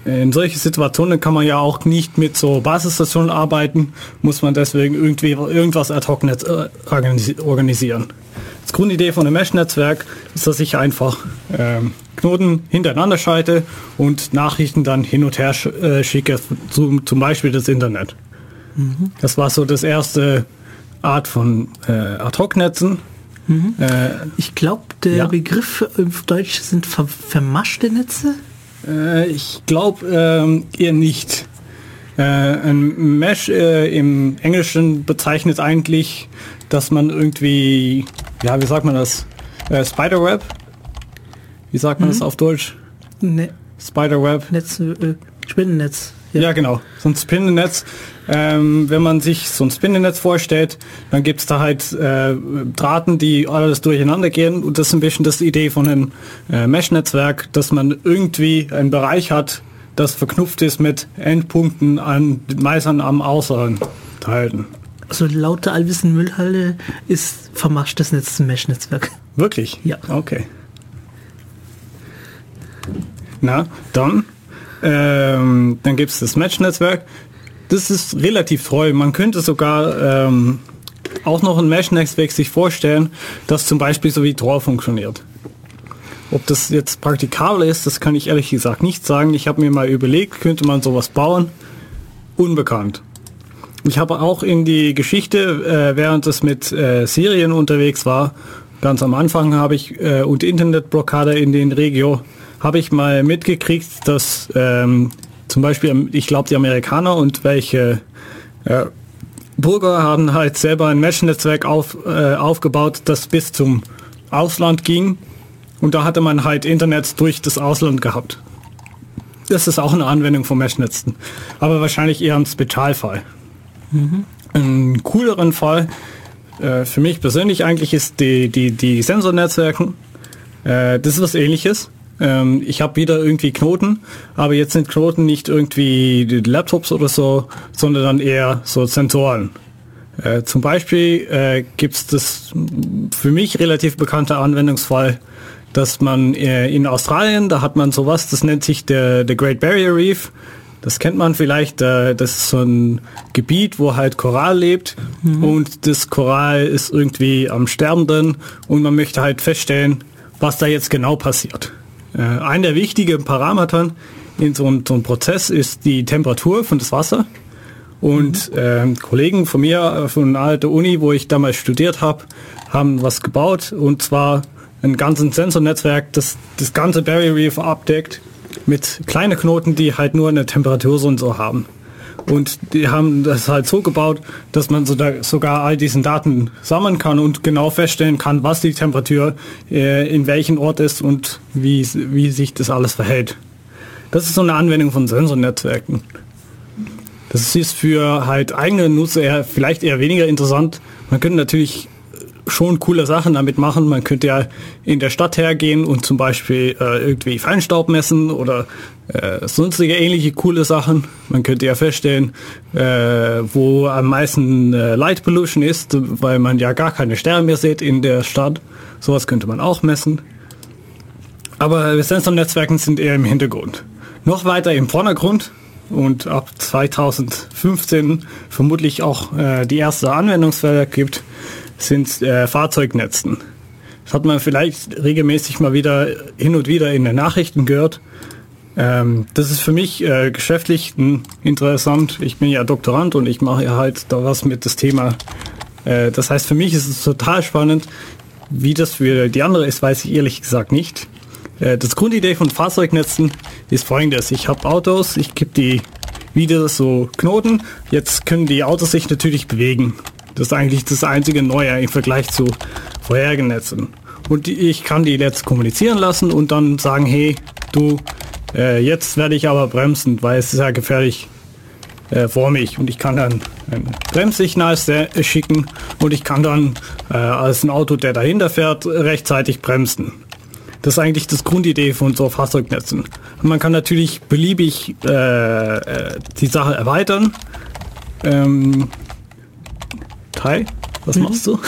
in solchen Situationen kann man ja auch nicht mit so Basisstationen arbeiten, muss man deswegen irgendwie irgendwas Ad-Hoc-Netz organisieren. Die Grundidee von einem Mesh-Netzwerk ist, dass ich einfach Knoten hintereinander schalte und Nachrichten dann hin und her schicke, zum Beispiel das Internet. Mhm. Das war so das erste Art von Ad-Hoc-Netzen. Mhm. Ich glaube, der Begriff auf Deutsch sind vermaschte Netze? Ich glaube eher nicht. Ein Mesh im Englischen bezeichnet eigentlich, dass man irgendwie, wie sagt man das? Spiderweb? Wie sagt man das auf Deutsch? Spiderweb. Netz, Spinnennetz. Ja, genau. So ein Spinnennetz. Wenn man sich so ein Spinnennetz vorstellt, dann gibt es da halt Drahten, die alles durcheinander gehen. Und das ist ein bisschen das Idee von einem Mesh-Netzwerk, dass man irgendwie einen Bereich hat, das verknüpft ist mit Endpunkten meistens am äußeren Teilen. Also laut der Allwissen Müllhalde ist vermaschtes Netz ein Mesh-Netzwerk. Wirklich? Ja. Okay. Na, dann gibt es das Mesh-Netzwerk. Das ist relativ treu. Man könnte sogar auch noch ein Mesh-Netzwerk sich vorstellen, das zum Beispiel so wie Tor funktioniert. Ob das jetzt praktikabel ist, das kann ich ehrlich gesagt nicht sagen. Ich habe mir mal überlegt, könnte man sowas bauen? Unbekannt. Ich habe auch in die Geschichte, während es mit Syrien unterwegs war, ganz am Anfang habe ich und Internetblockade in den Regio, habe ich mal mitgekriegt, dass zum Beispiel, ich glaube, die Amerikaner und welche Bürger haben halt selber ein Mesh-Netzwerk aufgebaut, das bis zum Ausland ging. Und da hatte man halt Internet durch das Ausland gehabt. Das ist auch eine Anwendung von Mesh-Netzen. Aber wahrscheinlich eher ein Spezialfall. Mhm. Einen cooleren Fall, für mich persönlich eigentlich, ist die Sensornetzwerken. Das ist was Ähnliches. Ich habe wieder irgendwie Knoten, aber jetzt sind Knoten nicht irgendwie Laptops oder so, sondern dann eher so Sensoren. Zum Beispiel gibt es das für mich relativ bekannte Anwendungsfall, dass man in Australien, da hat man sowas, das nennt sich der Great Barrier Reef. Das kennt man vielleicht, das ist so ein Gebiet, wo halt Korall lebt und das Korall ist irgendwie am Sterben drin und man möchte halt feststellen, was da jetzt genau passiert. Einer der wichtigen Parametern in so einem Prozess ist die Temperatur von das Wasser. Und Kollegen von mir von einer alten Uni, wo ich damals studiert habe, haben was gebaut, und zwar ein ganzes Sensornetzwerk, das das ganze Barrier Reef abdeckt mit kleinen Knoten, die halt nur eine Temperatursensor haben. Und die haben das halt so gebaut, dass man sogar all diesen Daten sammeln kann und genau feststellen kann, was die Temperatur in welchem Ort ist und wie sich das alles verhält. Das ist so eine Anwendung von Sensornetzwerken. Das ist für halt eigene Nutzer vielleicht eher weniger interessant. Man könnte natürlich schon coole Sachen damit machen. Man könnte ja in der Stadt hergehen und zum Beispiel irgendwie Feinstaub messen oder sonstige ähnliche coole Sachen. Man könnte ja feststellen, wo am meisten Light Pollution ist, weil man ja gar keine Sterne mehr sieht in der Stadt. Sowas könnte man auch messen. Aber Sensornetzwerken sind eher im Hintergrund. Noch weiter im Vordergrund und ab 2015 vermutlich auch die erste Anwendungsfälle gibt, sind Fahrzeugnetzen. Das hat man vielleicht regelmäßig mal wieder hin und wieder in den Nachrichten gehört. Das ist für mich geschäftlich interessant. Ich bin ja Doktorand und ich mache ja halt da was mit das Thema. Das heißt, für mich ist es total spannend. Wie das für die andere ist, weiß ich ehrlich gesagt nicht. Das Grundidee von Fahrzeugnetzen ist folgendes. Ich habe Autos, ich gebe die wieder so Knoten. Jetzt können die Autos sich natürlich bewegen. Das ist eigentlich das einzige Neue im Vergleich zu vorherigen Netzen. Und ich kann die jetzt kommunizieren lassen und dann sagen, hey, du, jetzt werde ich aber bremsen, weil es ist ja gefährlich vor mich. Und ich kann dann ein Bremssignal schicken und ich kann dann als ein Auto, der dahinter fährt, rechtzeitig bremsen. Das ist eigentlich das Grundidee von so Fahrzeugnetzen. Und man kann natürlich beliebig die Sache erweitern. Hi, was machst du?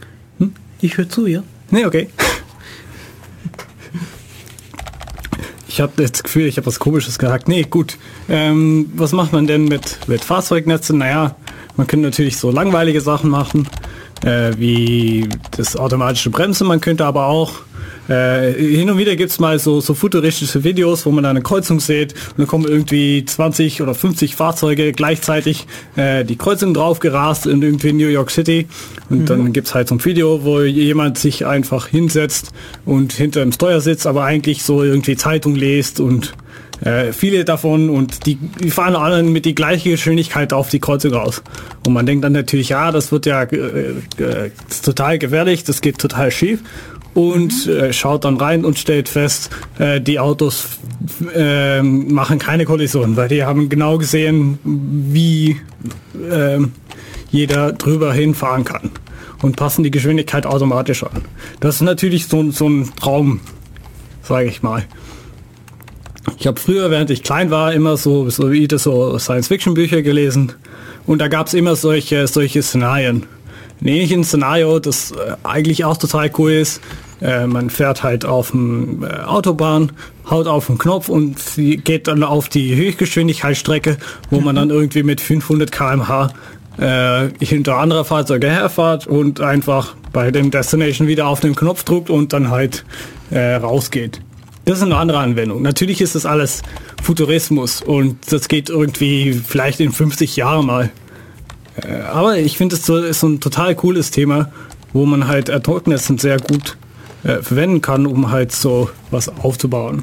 Ich höre zu, ja. Nee, okay. ich habe das Gefühl, ich habe was Komisches gesagt. Nee, gut. Was macht man denn mit Fahrzeugnetzen? Naja, man kann natürlich so langweilige Sachen machen, wie das automatische Bremsen. Man könnte aber auch hin und wieder gibt es mal so futuristische Videos, wo man eine Kreuzung sieht und dann kommen irgendwie 20 oder 50 Fahrzeuge gleichzeitig die Kreuzung drauf gerast in irgendwie New York City und dann gibt es halt so ein Video, wo jemand sich einfach hinsetzt und hinter dem Steuer sitzt, aber eigentlich so irgendwie Zeitung liest und viele davon und die fahren alle mit die gleiche Geschwindigkeit auf die Kreuzung raus. Und man denkt dann natürlich, ja, das wird ja das ist total gefährlich, das geht total schief. Und schaut dann rein und stellt fest, die Autos machen keine Kollision, weil die haben genau gesehen, wie jeder drüber hinfahren kann und passen die Geschwindigkeit automatisch an. Das ist natürlich so ein Traum, sage ich mal. Ich habe früher, während ich klein war, immer so Science-Fiction-Bücher gelesen und da gab es immer solche Szenarien. Ein ähnliches Szenario, das eigentlich auch total cool ist. Man fährt halt auf dem Autobahn, haut auf den Knopf und geht dann auf die Höchstgeschwindigkeitsstrecke, wo man dann irgendwie mit 500 km/h hinter andere Fahrzeuge herfahrt und einfach bei dem Destination wieder auf den Knopf drückt und dann halt rausgeht. Das ist eine andere Anwendung. Natürlich ist das alles Futurismus und das geht irgendwie vielleicht in 50 Jahren mal. Aber ich finde, es ist so ein total cooles Thema, wo man halt Ad-Hoc-Netzen sehr gut verwenden kann, um halt so was aufzubauen.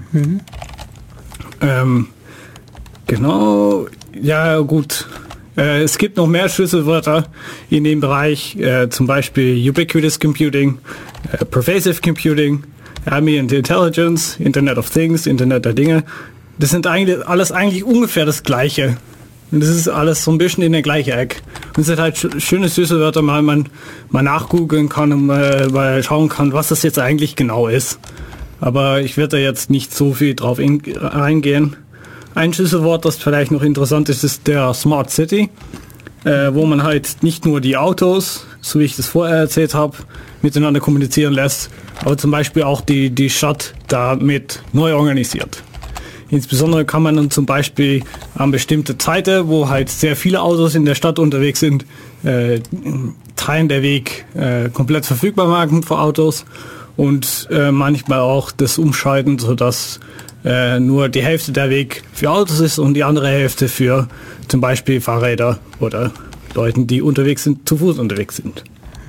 Genau, ja gut. Es gibt noch mehr Schlüsselwörter in dem Bereich, zum Beispiel Ubiquitous Computing, Pervasive Computing, Ambient Intelligence, Internet of Things, Internet der Dinge. Das sind alles ungefähr das Gleiche. Und das ist alles so ein bisschen in der gleichen Ecke. Und es sind halt schöne Schlüsselwörter, man nachgoogeln kann und mal schauen kann, was das jetzt eigentlich genau ist. Aber ich werde da jetzt nicht so viel drauf eingehen. Ein Schlüsselwort, das vielleicht noch interessant ist, ist der Smart City, wo man halt nicht nur die Autos, so wie ich das vorher erzählt habe, miteinander kommunizieren lässt, aber zum Beispiel auch die Stadt damit neu organisiert. Insbesondere kann man dann zum Beispiel an bestimmte Zeiten, wo halt sehr viele Autos in der Stadt unterwegs sind, Teilen der Weg komplett verfügbar machen für Autos und manchmal auch das umschalten, sodass nur die Hälfte der Weg für Autos ist und die andere Hälfte für zum Beispiel Fahrräder oder Leuten, die unterwegs sind, zu Fuß unterwegs sind.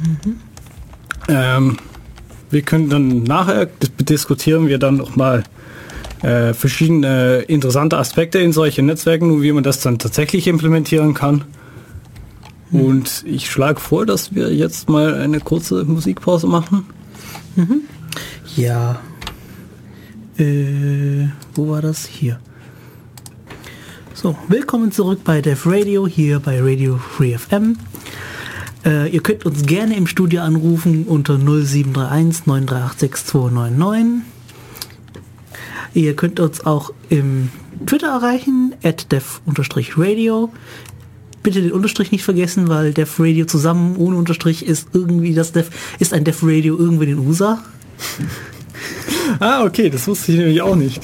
Wir können dann nachher diskutieren wir dann nochmal verschiedene interessante Aspekte in solchen Netzwerken und wie man das dann tatsächlich implementieren kann. Und ich schlage vor, dass wir jetzt mal eine kurze Musikpause machen. Ja. Wo war das? Hier. So, willkommen zurück bei Dev Radio, hier bei Radio Free FM. Ihr könnt uns gerne im Studio anrufen unter 0731 9386 6299. Ihr könnt uns auch im Twitter erreichen, @dev_radio. Bitte den Unterstrich nicht vergessen, weil Dev Radio zusammen ohne Unterstrich ist irgendwie ist ein Dev Radio irgendwie in den USA. Okay, das wusste ich nämlich auch nicht.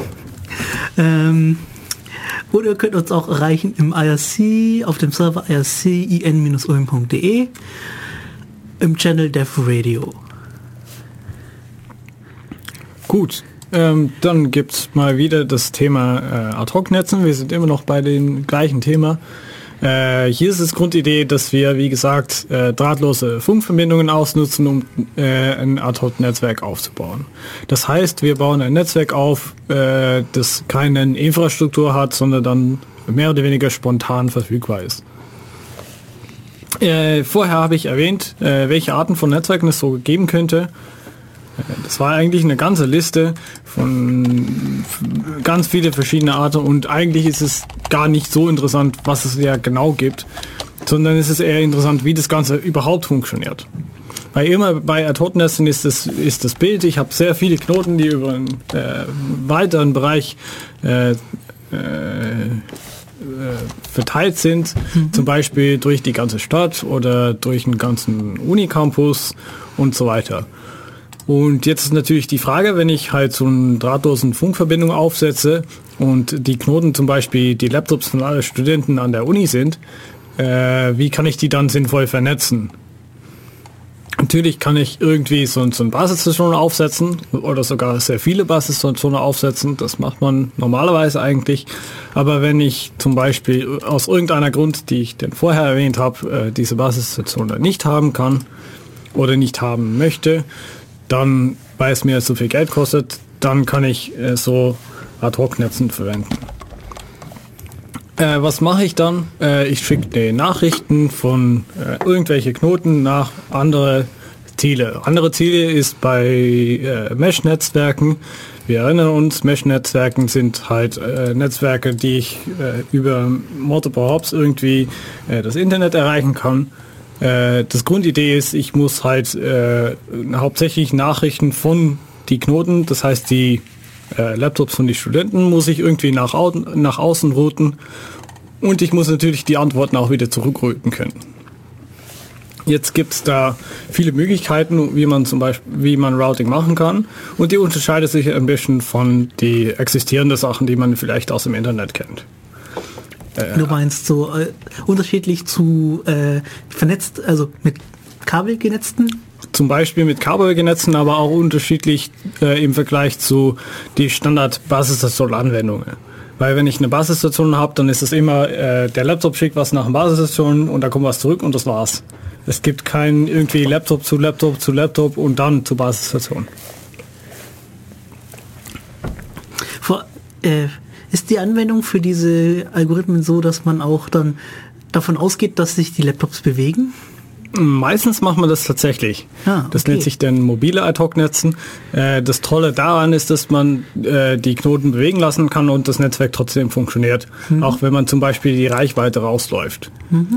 Oder ihr könnt uns auch erreichen im IRC, auf dem Server irc-in-ulm.de, im Channel Dev Radio. Gut. Dann gibt es mal wieder das Thema Ad-Hoc-Netzen. Wir sind immer noch bei dem gleichen Thema. Hier ist es Grundidee, dass wir, wie gesagt, drahtlose Funkverbindungen ausnutzen, um ein Ad-Hoc-Netzwerk aufzubauen. Das heißt, wir bauen ein Netzwerk auf, das keine Infrastruktur hat, sondern dann mehr oder weniger spontan verfügbar ist. Vorher habe ich erwähnt, welche Arten von Netzwerken es so geben könnte. Das war eigentlich eine ganze Liste von ganz viele verschiedene Arten und eigentlich ist es gar nicht so interessant, was es ja genau gibt, sondern es ist eher interessant, wie das Ganze überhaupt funktioniert. Weil immer bei Ad-Hoc-Netzen ist das Bild, ich habe sehr viele Knoten, die über einen weiteren Bereich verteilt sind, zum Beispiel durch die ganze Stadt oder durch den ganzen Unicampus und so weiter. Und jetzt ist natürlich die Frage, wenn ich halt so eine drahtlosen Funkverbindung aufsetze und die Knoten zum Beispiel die Laptops von allen Studenten an der Uni sind, wie kann ich die dann sinnvoll vernetzen? Natürlich kann ich irgendwie so eine Basisstation aufsetzen oder sogar sehr viele Basisstationen aufsetzen. Das macht man normalerweise eigentlich. Aber wenn ich zum Beispiel aus irgendeiner Grund, die ich denn vorher erwähnt habe, diese Basisstation nicht haben kann oder nicht haben möchte, dann, weil es mir so viel Geld kostet, dann kann ich so Ad-Hoc-Netzen verwenden. Was mache ich dann? Ich schicke Nachrichten von irgendwelche Knoten nach andere Ziele. Andere Ziele ist bei Mesh-Netzwerken. Wir erinnern uns, Mesh-Netzwerken sind halt Netzwerke, die ich über Multiple Hops irgendwie das Internet erreichen kann. Das Grundidee ist, ich muss halt hauptsächlich Nachrichten von die Knoten, das heißt die Laptops von den Studenten muss ich irgendwie nach außen routen und ich muss natürlich die Antworten auch wieder zurückrouten können. Jetzt gibt es da viele Möglichkeiten, wie man Routing machen kann und die unterscheidet sich ein bisschen von die existierenden Sachen, die man vielleicht aus dem Internet kennt. Du meinst so unterschiedlich zu vernetzt, also mit kabelgenetzten? Zum Beispiel mit kabelgenetzten, aber auch unterschiedlich im Vergleich zu die Standard-Basisstation-Anwendungen. Weil wenn ich eine Basisstation habe, dann ist es immer, der Laptop schickt was nach einer Basisstation und da kommt was zurück und das war's. Es gibt kein irgendwie Laptop zu Laptop zu Laptop und dann zur Basisstation. Ist die Anwendung für diese Algorithmen so, dass man auch dann davon ausgeht, dass sich die Laptops bewegen? Meistens macht man das tatsächlich. Okay. Das nennt sich dann mobile Ad-Hoc-Netzen. Das Tolle daran ist, dass man die Knoten bewegen lassen kann und das Netzwerk trotzdem funktioniert. Auch wenn man zum Beispiel die Reichweite rausläuft.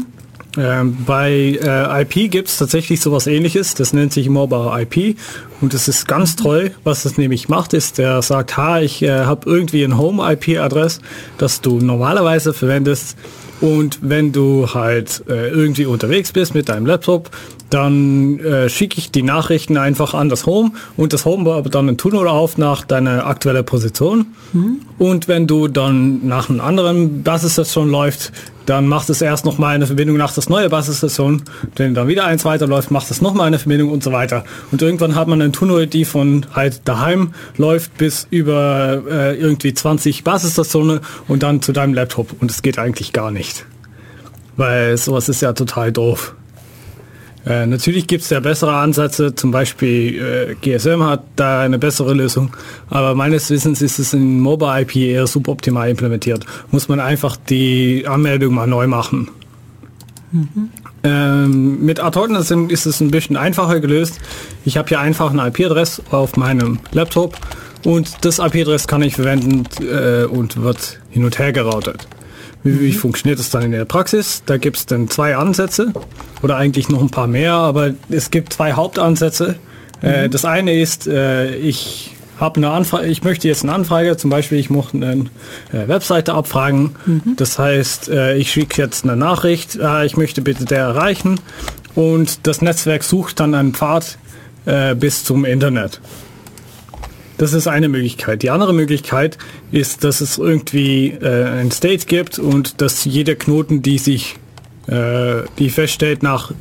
Bei IP gibt es tatsächlich sowas Ähnliches. Das nennt sich Mobile IP. Und das ist ganz toll. Was das nämlich macht, ist, der sagt, ich habe irgendwie ein Home-IP-Adress, das du normalerweise verwendest. Und wenn du halt irgendwie unterwegs bist mit deinem Laptop, dann schicke ich die Nachrichten einfach an das Home und das Home baut dann einen Tunnel auf nach deiner aktuellen Position. Und wenn du dann nach einer anderen Basisstation läuft, dann macht es erst nochmal eine Verbindung nach das neue Basisstation. Wenn dann wieder eins weiterläuft, macht es nochmal eine Verbindung und so weiter. Und irgendwann hat man einen Tunnel, die von halt daheim läuft bis über irgendwie 20 Basisstationen und dann zu deinem Laptop. Und es geht eigentlich gar nicht. Weil sowas ist ja total doof. Natürlich gibt es ja bessere Ansätze, zum Beispiel GSM hat da eine bessere Lösung, aber meines Wissens ist es in Mobile IP eher suboptimal implementiert. Muss man einfach die Anmeldung mal neu machen. Mit Ad-Hoc-Netzen ist es ein bisschen einfacher gelöst. Ich habe hier einfach eine IP-Adresse auf meinem Laptop und das IP-Adresse kann ich verwenden und wird hin und her geroutet. Wie funktioniert das dann in der Praxis? Da gibt es dann 2 Ansätze oder eigentlich noch ein paar mehr, aber es gibt 2 Hauptansätze. Das eine ist, ich habe eine Anfrage, ich möchte jetzt eine Anfrage, zum Beispiel ich möchte eine Webseite abfragen. Das heißt, ich schicke jetzt eine Nachricht, ich möchte bitte der erreichen und das Netzwerk sucht dann einen Pfad bis zum Internet. Das ist eine Möglichkeit. Die andere Möglichkeit ist, dass es irgendwie ein State gibt und dass jeder Knoten, die feststellt nach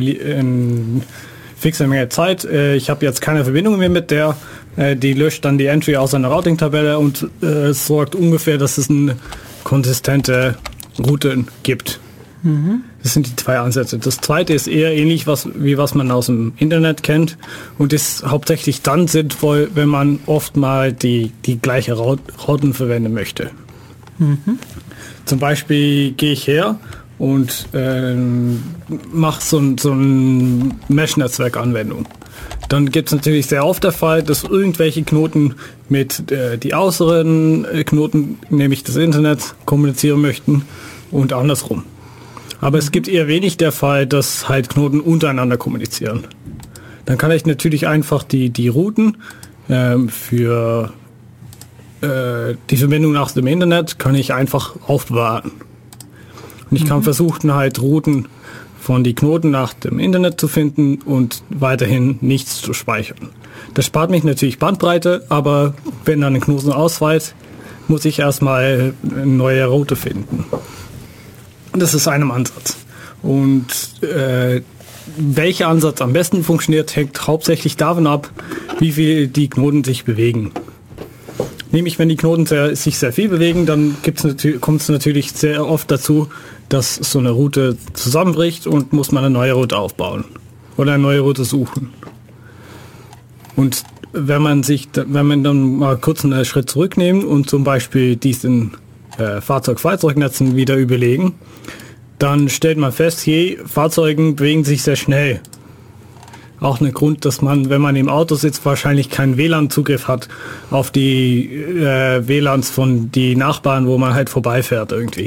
fixer Menge Zeit, ich habe jetzt keine Verbindung mehr mit der, die löscht dann die Entry aus einer Routing-Tabelle und sorgt ungefähr, dass es eine konsistente Route gibt. Das sind die 2 Ansätze. Das zweite ist eher ähnlich, wie was man aus dem Internet kennt und ist hauptsächlich dann sinnvoll, wenn man oft mal die gleiche Routen verwenden möchte. Zum Beispiel gehe ich her und mache so ein Mesh-Netzwerk-Anwendung. Dann gibt es natürlich sehr oft der Fall, dass irgendwelche Knoten mit die äußeren Knoten, nämlich das Internet, kommunizieren möchten und andersrum. Aber es gibt eher wenig der Fall, dass halt Knoten untereinander kommunizieren. Dann kann ich natürlich einfach die Routen für die Verbindung nach dem Internet kann ich einfach aufbewahren. Und ich kann versuchen halt Routen von die Knoten nach dem Internet zu finden und weiterhin nichts zu speichern. Das spart mich natürlich Bandbreite, aber wenn dann ein Knoten ausfällt, muss ich erstmal eine neue Route finden. Das ist ein Ansatz. Und welcher Ansatz am besten funktioniert, hängt hauptsächlich davon ab, wie viel die Knoten sich bewegen. Nämlich, wenn die Knoten sich sehr viel bewegen, dann kommt es natürlich sehr oft dazu, dass so eine Route zusammenbricht und muss man eine neue Route aufbauen oder eine neue Route suchen. Und wenn man dann mal kurz einen Schritt zurücknehmen und zum Beispiel diesen Fahrzeugnetzen wieder überlegen, dann stellt man fest, Fahrzeuge bewegen sich sehr schnell. Auch ein Grund, dass man, wenn man im Auto sitzt, wahrscheinlich keinen WLAN-Zugriff hat auf die WLANs von die Nachbarn, wo man halt vorbeifährt irgendwie.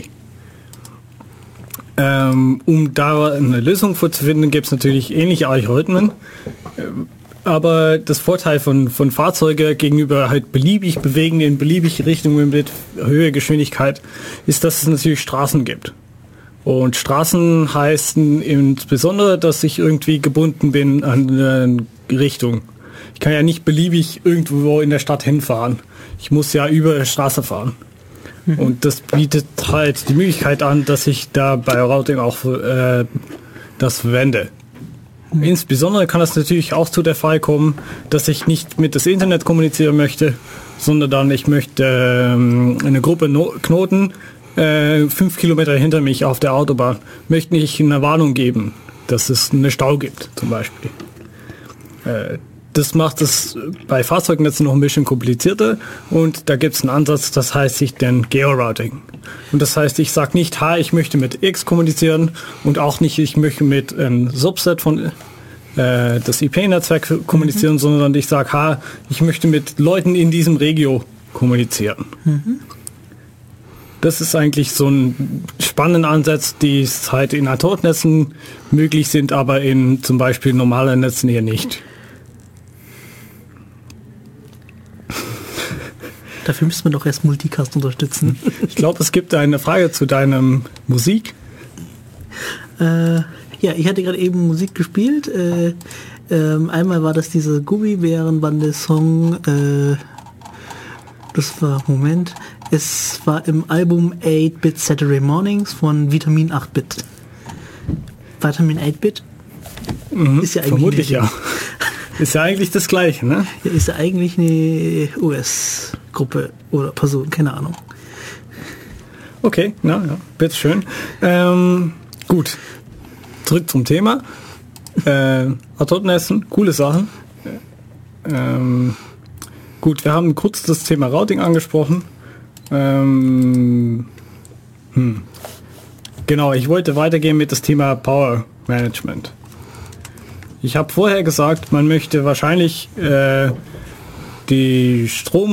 Um da eine Lösung für zu finden, gibt es natürlich ähnliche Algorithmen. Aber das Vorteil von Fahrzeugen gegenüber halt beliebig bewegen in beliebige Richtungen mit Höhe, Geschwindigkeit, ist, dass es natürlich Straßen gibt. Und Straßen heißen insbesondere, dass ich irgendwie gebunden bin an eine Richtung. Ich kann ja nicht beliebig irgendwo in der Stadt hinfahren. Ich muss ja über der Straße fahren. Und das bietet halt die Möglichkeit an, dass ich da bei Routing auch das verwende. Insbesondere kann es natürlich auch zu der Fall kommen, dass ich nicht mit das Internet kommunizieren möchte, sondern dann ich möchte eine Gruppe Knoten 5 Kilometer hinter mich auf der Autobahn, möchte ich eine Warnung geben, dass es einen Stau gibt, zum Beispiel. Das macht es bei Fahrzeugnetzen noch ein bisschen komplizierter und da gibt es einen Ansatz, das heißt sich dann Georouting. Und das heißt, ich sage nicht, ich möchte mit X kommunizieren und auch nicht, ich möchte mit einem Subset von das IP-Netzwerk kommunizieren, sondern ich sage, ich möchte mit Leuten in diesem Regio kommunizieren. Das ist eigentlich so ein spannender Ansatz, die halt in Atomnetzen möglich sind, aber in zum Beispiel normalen Netzen eher nicht. Dafür müsste man doch erst Multicast unterstützen. Ich glaube, es gibt eine Frage zu deinem Musik. Ja, ich hatte gerade eben Musik gespielt. Einmal war das diese Gummibärenbande-Song. Das war, es war im Album 8-Bit Saturday Mornings von Vitamin 8-Bit. Vitamin 8-Bit? Ist ja eigentlich vermutlich ja. Ist ja eigentlich das Gleiche, ne? Ja, ist ja eigentlich eine US-Gruppe oder Person, keine Ahnung. Okay, ja, bitteschön. Gut, zurück zum Thema. Atomnetzen, coole Sachen. Gut, wir haben kurz das Thema Routing angesprochen. Genau, ich wollte weitergehen mit das Thema Power Management. Ich habe vorher gesagt, man möchte wahrscheinlich die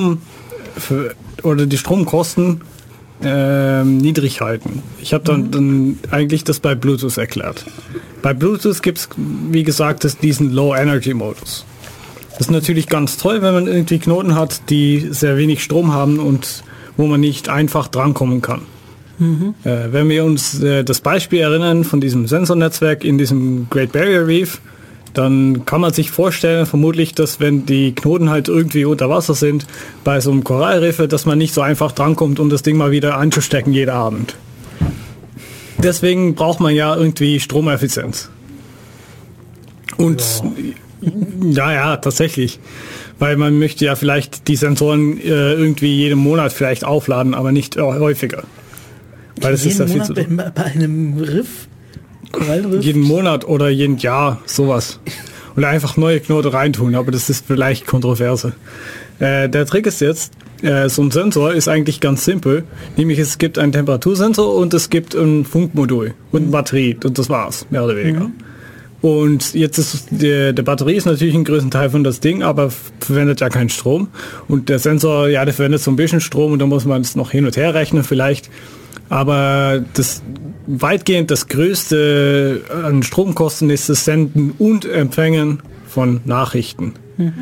Stromkosten niedrig halten. Ich habe dann eigentlich das bei Bluetooth erklärt. Bei Bluetooth gibt es, wie gesagt, diesen Low-Energy-Modus. Das ist natürlich ganz toll, wenn man irgendwie Knoten hat, die sehr wenig Strom haben und wo man nicht einfach drankommen kann. Wenn wir uns das Beispiel erinnern von diesem Sensornetzwerk in diesem Great Barrier Reef, dann kann man sich vorstellen, vermutlich, dass wenn die Knoten halt irgendwie unter Wasser sind, bei so einem Korallriffe, dass man nicht so einfach drankommt, um das Ding mal wieder einzustecken jeden Abend. Deswegen braucht man ja irgendwie Stromeffizienz. Und ja, tatsächlich. Weil man möchte ja vielleicht die Sensoren irgendwie jeden Monat vielleicht aufladen, aber nicht häufiger. Weil das ist ja viel zu tun. Bei einem Riff? Korallenriff? Jeden Monat oder jeden Jahr, sowas. Oder einfach neue Knoten reintun, aber das ist vielleicht kontroverse. Der Trick ist jetzt, so ein Sensor ist eigentlich ganz simpel. Nämlich es gibt einen Temperatursensor und es gibt ein Funkmodul und eine Batterie und das war's, mehr oder weniger. Und jetzt ist der Batterie ist natürlich ein größten Teil von das Ding, aber verwendet ja keinen Strom. Und der Sensor, ja, der verwendet so ein bisschen Strom und da muss man es noch hin und her rechnen vielleicht. Aber weitgehend das Größte an Stromkosten ist das Senden und Empfangen von Nachrichten.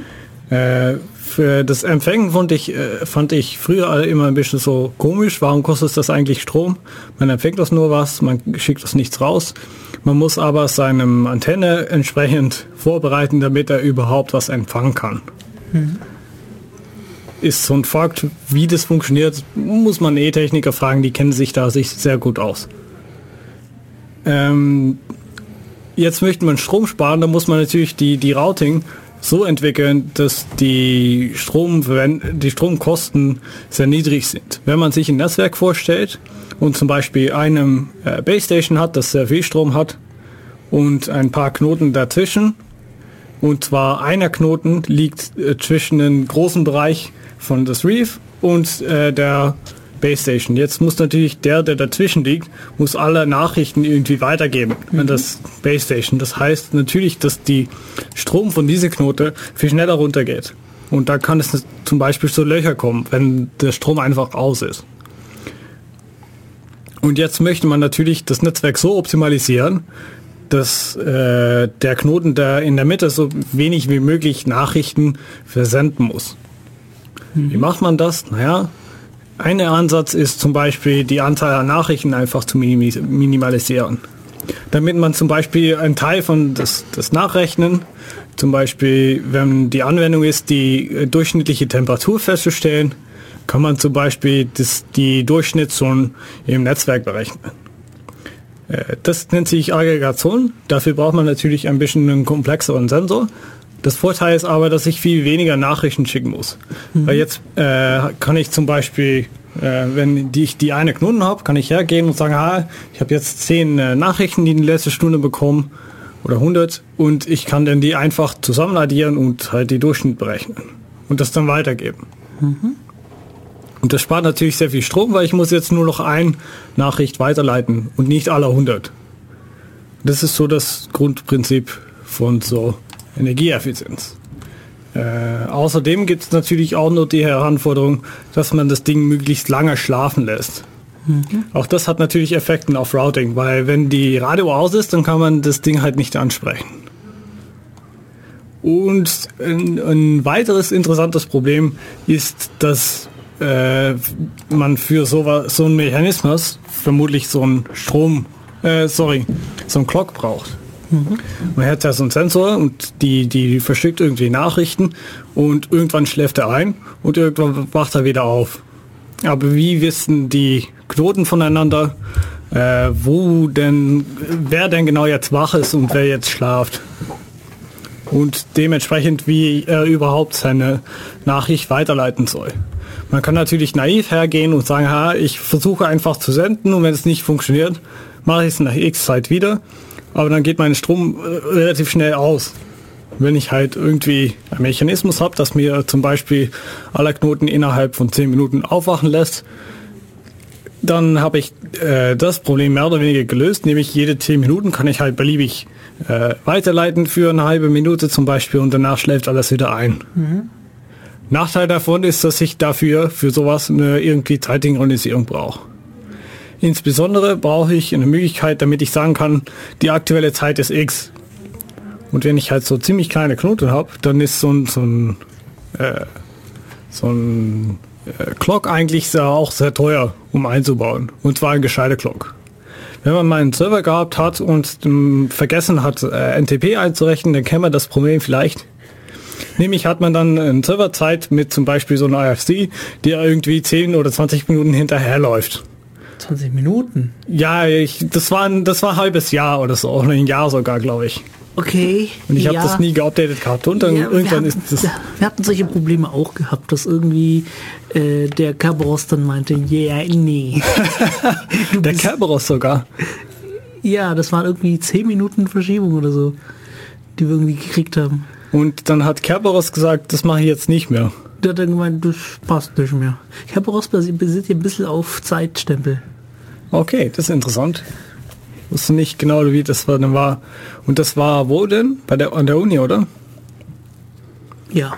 Für das Empfangen fand ich früher immer ein bisschen so komisch. Warum kostet das eigentlich Strom? Man empfängt das nur was, man schickt das nichts raus. Man muss aber seine Antenne entsprechend vorbereiten, damit er überhaupt was empfangen kann. Ist so ein Fakt, wie das funktioniert, muss man E-Techniker fragen, die kennen sich da sehr gut aus. Jetzt möchte man Strom sparen, da muss man natürlich die Routing so entwickeln, dass die Stromkosten sehr niedrig sind. Wenn man sich ein Netzwerk vorstellt und zum Beispiel eine Base Station hat, das sehr viel Strom hat und ein paar Knoten dazwischen, und zwar einer Knoten liegt zwischen einem großen Bereich von das Reef und der Base Station. Jetzt muss natürlich der dazwischen liegt, muss alle Nachrichten irgendwie weitergeben an das Base Station. Das heißt natürlich, dass die Strom von dieser Knote viel schneller runtergeht. Und da kann es zum Beispiel zu Löcher kommen, wenn der Strom einfach aus ist. Und jetzt möchte man natürlich das Netzwerk so optimalisieren, dass der Knoten, der in der Mitte so wenig wie möglich Nachrichten versenden muss. Wie macht man das? Naja, ein Ansatz ist zum Beispiel, die Anzahl an Nachrichten einfach zu minimalisieren. Damit man zum Beispiel einen Teil von das Nachrechnen, zum Beispiel, wenn die Anwendung ist, die durchschnittliche Temperatur festzustellen, kann man zum Beispiel die Durchschnittszone im Netzwerk berechnen. Das nennt sich Aggregation. Dafür braucht man natürlich ein bisschen einen komplexeren Sensor. Das Vorteil ist aber, dass ich viel weniger Nachrichten schicken muss. Weil jetzt kann ich zum Beispiel, wenn ich die eine Knoten habe, kann ich hergehen und sagen, ich habe jetzt 10 Nachrichten, die in der letzten Stunde bekommen, oder 100, und ich kann dann die einfach zusammen addieren und halt die Durchschnitt berechnen und das dann weitergeben. Und das spart natürlich sehr viel Strom, weil ich muss jetzt nur noch eine Nachricht weiterleiten und nicht alle 100. Das ist so das Grundprinzip von so Energieeffizienz. Außerdem gibt es natürlich auch noch die Herausforderung, dass man das Ding möglichst lange schlafen lässt. Auch das hat natürlich Effekte auf Routing, weil wenn die Radio aus ist, dann kann man das Ding halt nicht ansprechen. Und ein weiteres interessantes Problem ist, dass man für so einen Mechanismus vermutlich so einen Clock braucht. Man hat ja so einen Sensor und die verschickt irgendwie Nachrichten und irgendwann schläft er ein und irgendwann wacht er wieder auf. Aber wie wissen die Knoten voneinander, wer denn genau jetzt wach ist und wer jetzt schlaft? Und dementsprechend, wie er überhaupt seine Nachricht weiterleiten soll. Man kann natürlich naiv hergehen und sagen, ich versuche einfach zu senden und wenn es nicht funktioniert, mache ich es nach X Zeit wieder. Aber dann geht mein Strom relativ schnell aus. Wenn ich halt irgendwie einen Mechanismus habe, dass mir zum Beispiel alle Knoten innerhalb von 10 Minuten aufwachen lässt, dann habe ich das Problem mehr oder weniger gelöst, nämlich jede 10 Minuten kann ich halt beliebig weiterleiten für eine halbe Minute zum Beispiel und danach schläft alles wieder ein. Nachteil davon ist, dass ich dafür für sowas eine irgendwie Zeitsynchronisierung brauche. Insbesondere brauche ich eine Möglichkeit, damit ich sagen kann, die aktuelle Zeit ist X. Und wenn ich halt so ziemlich kleine Knoten habe, dann ist so ein Clock eigentlich auch sehr teuer, um einzubauen. Und zwar ein gescheiter Clock. Wenn man mal einen Server gehabt hat und vergessen hat, NTP einzurechnen, dann kennt man das Problem vielleicht. Nämlich hat man dann eine Serverzeit mit zum Beispiel so einer IFC, die irgendwie 10 oder 20 Minuten hinterherläuft. 20 Minuten? Ja, das war ein halbes Jahr oder so, oder ein Jahr sogar, glaube ich. Okay. Und ich habe das nie geupdatet gehabt. Und dann irgendwann ist das... Wir hatten solche Probleme auch gehabt, dass irgendwie der Kerberos dann meinte, nee. Der Kerberos sogar? Ja, das waren irgendwie 10 Minuten Verschiebung oder so, die wir irgendwie gekriegt haben. Und dann hat Kerberos gesagt, das mache ich jetzt nicht mehr. Der hat dann gemeint, das passt nicht mehr. Kerberos basiert hier ein bisschen auf Zeitstempel. Okay, das ist interessant. Ich wusste nicht genau, wie das war. Und das war wo denn? An der Uni, oder? Ja.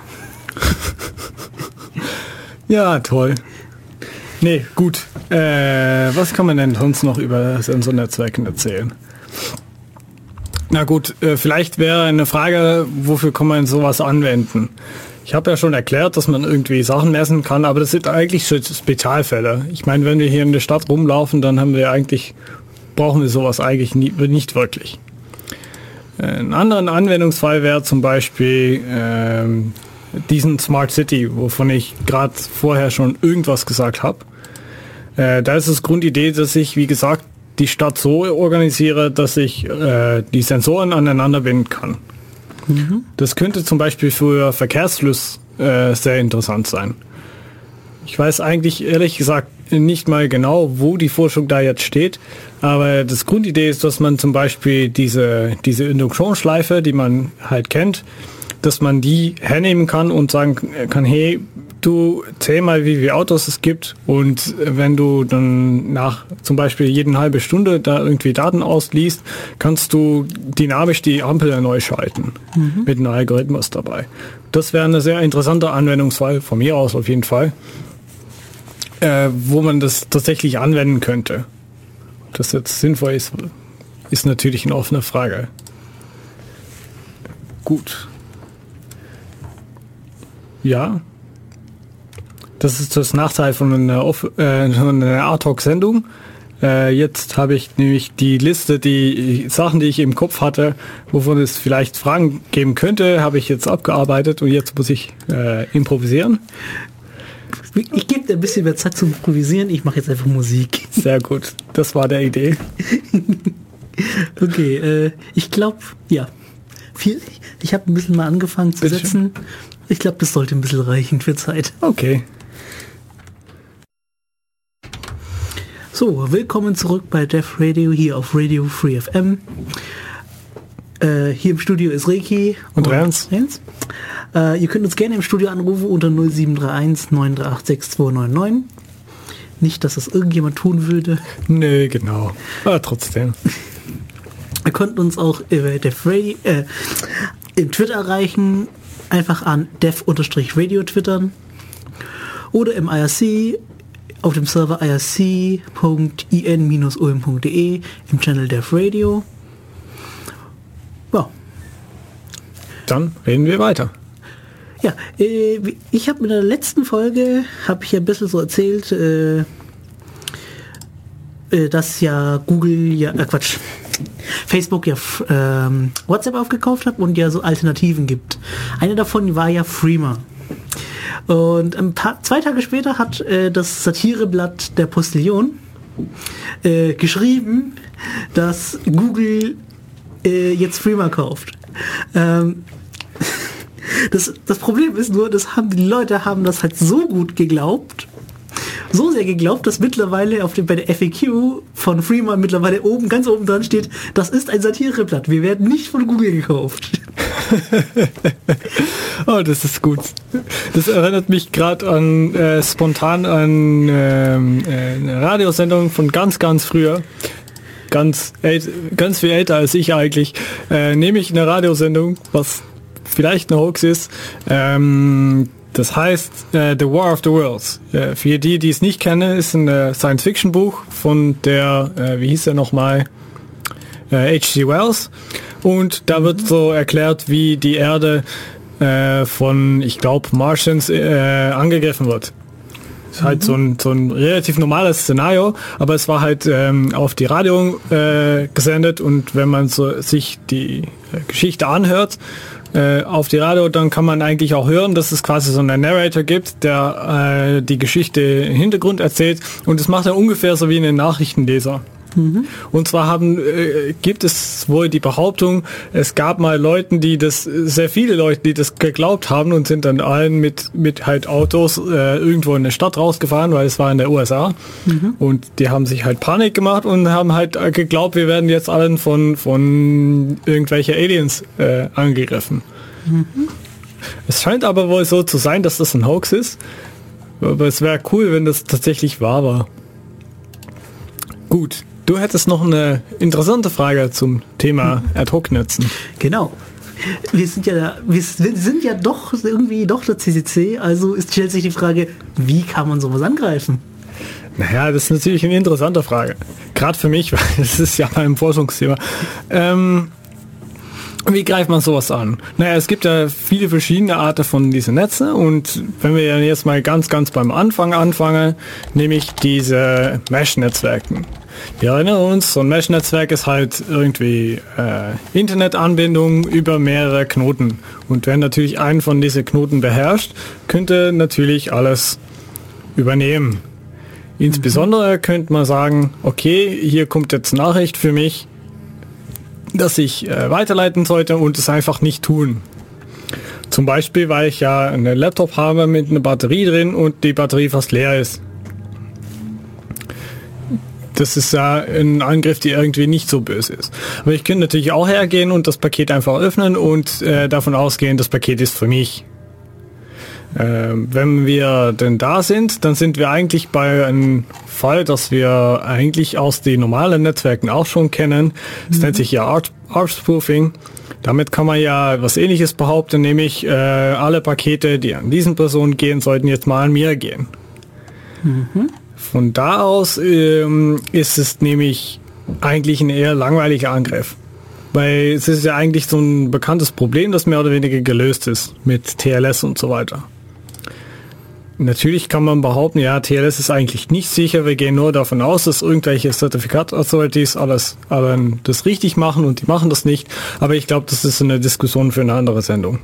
Ja, toll. Nee, gut. Was kann man denn sonst noch über Sensornetzwerken erzählen? Na gut, vielleicht wäre eine Frage, wofür kann man sowas anwenden? Ich habe ja schon erklärt, dass man irgendwie Sachen messen kann, aber das sind eigentlich Spezialfälle. Ich meine, wenn wir hier in der Stadt rumlaufen, dann haben wir eigentlich brauchen wir sowas eigentlich nicht wirklich. Ein anderen Anwendungsfall wäre zum Beispiel diesen Smart City, wovon ich gerade vorher schon irgendwas gesagt habe. Da ist das Grundidee, dass ich, wie gesagt, die Stadt so organisiere, dass ich die Sensoren aneinander binden kann. Das könnte zum Beispiel für Verkehrsfluss sehr interessant sein. Ich weiß eigentlich ehrlich gesagt nicht mal genau, wo die Forschung da jetzt steht, aber das Grundidee ist, dass man zum Beispiel diese Induktionsschleife, die man halt kennt, dass man die hernehmen kann und sagen kann, hey, du zähl mal, wie viele Autos es gibt, und wenn du dann nach zum Beispiel jede halbe Stunde da irgendwie Daten ausliest, kannst du dynamisch die Ampel neu schalten mit einem Algorithmus dabei. Das wäre eine sehr interessante Anwendungsfall, von mir aus auf jeden Fall, wo man das tatsächlich anwenden könnte. Ob das jetzt sinnvoll ist natürlich eine offene Frage. Gut. Ja. Das ist das Nachteil von einer Ad-Hoc-Sendung. Jetzt habe ich nämlich die Liste, die Sachen, die ich im Kopf hatte, wovon es vielleicht Fragen geben könnte, habe ich jetzt abgearbeitet, und jetzt muss ich improvisieren. Ich gebe dir ein bisschen mehr Zeit zum Improvisieren, ich mache jetzt einfach Musik. Sehr gut, das war der Idee. Okay, ich glaube, ja. Ich habe ein bisschen mal angefangen zu setzen. Ich glaube, das sollte ein bisschen reichen für Zeit. Okay. So, willkommen zurück bei Def Radio hier auf Radio Free FM. Hier im Studio ist Reiki und Renz. Ihr könnt uns gerne im Studio anrufen unter 0731 938 6299. Nicht, dass das irgendjemand tun würde. Nee, genau. Aber trotzdem. Ihr könnt uns auch über Def Radio im Twitter erreichen. Einfach an def-radio twittern. Oder im IRC auf dem Server irc.in-ulm.de im Channel Def Radio. Ja. Dann reden wir weiter. Ja, ich habe in der letzten Folge, habe ich ja ein bisschen so erzählt, dass ja Google, Facebook ja WhatsApp aufgekauft hat und ja so Alternativen gibt. Eine davon war ja Threema. Und 2 Tage später hat das Satireblatt Der Postillon geschrieben, dass Google jetzt Threema kauft. Das Problem ist nur, die Leute haben das halt so gut geglaubt, so sehr geglaubt, dass mittlerweile bei der FAQ von Threema mittlerweile ganz oben dran steht, das ist ein Satireblatt, wir werden nicht von Google gekauft. Oh, das ist gut. Das erinnert mich gerade spontan an eine Radiosendung von ganz, ganz früher. Ganz viel älter als ich eigentlich. Nämlich eine Radiosendung, was vielleicht eine Hoax ist. Das heißt The War of the Worlds. Für die es nicht kennen, ist ein Science-Fiction-Buch von der, wie hieß er nochmal, H.G. Wells. Und da wird so erklärt, wie die Erde von, ich glaube, Martians angegriffen wird. Das ist halt so ein relativ normales Szenario, aber es war halt auf die Radio gesendet, und wenn man sich die Geschichte anhört auf die Radio, dann kann man eigentlich auch hören, dass es quasi so einen Narrator gibt, der die Geschichte im Hintergrund erzählt, und das macht er ungefähr so wie einen Nachrichtenleser. Und zwar gibt es wohl die Behauptung, es gab mal sehr viele Leute, die das geglaubt haben, und sind dann allen mit halt Autos irgendwo in der Stadt rausgefahren, weil es war in der USA. Und die haben sich halt Panik gemacht und haben halt geglaubt, wir werden jetzt allen von irgendwelche Aliens angegriffen. Es scheint aber wohl so zu sein, dass das ein Hoax ist. Aber es wäre cool, wenn das tatsächlich wahr war. Gut. Du hättest noch eine interessante Frage zum Thema Ad-Hoc-Netzen. Genau. Wir sind ja doch irgendwie der CCC, also stellt sich die Frage, wie kann man sowas angreifen? Naja, das ist natürlich eine interessante Frage. Gerade für mich, weil das ist ja mein Forschungsthema. Wie greift man sowas an? Naja, es gibt ja viele verschiedene Arten von diesen Netzen, und wenn wir jetzt mal ganz beim Anfang anfangen, nämlich diese Mesh-Netzwerken. Wir erinnern uns, so ein Mesh-Netzwerk ist halt irgendwie Internetanbindung über mehrere Knoten. Und wenn natürlich einen von diesen Knoten beherrscht, könnte natürlich alles übernehmen. Insbesondere könnte man sagen, okay, hier kommt jetzt Nachricht für mich, dass ich weiterleiten sollte und es einfach nicht tun. Zum Beispiel, weil ich ja einen Laptop habe mit einer Batterie drin und die Batterie fast leer ist. Das ist ja ein Angriff, der irgendwie nicht so böse ist. Aber ich könnte natürlich auch hergehen und das Paket einfach öffnen und davon ausgehen, das Paket ist für mich. Wenn wir denn da sind, dann sind wir eigentlich bei einem Fall, das wir eigentlich aus den normalen Netzwerken auch schon kennen. Das nennt sich ja ARP-Spoofing. Damit kann man ja was Ähnliches behaupten, nämlich alle Pakete, die an diesen Personen gehen, sollten jetzt mal an mir gehen. Von da aus ist es nämlich eigentlich ein eher langweiliger Angriff. Weil es ist ja eigentlich so ein bekanntes Problem, das mehr oder weniger gelöst ist mit TLS und so weiter. Natürlich kann man behaupten, ja, TLS ist eigentlich nicht sicher. Wir gehen nur davon aus, dass irgendwelche Zertifikat-Authorities alles das richtig machen und die machen das nicht. Aber ich glaube, das ist eine Diskussion für eine andere Sendung.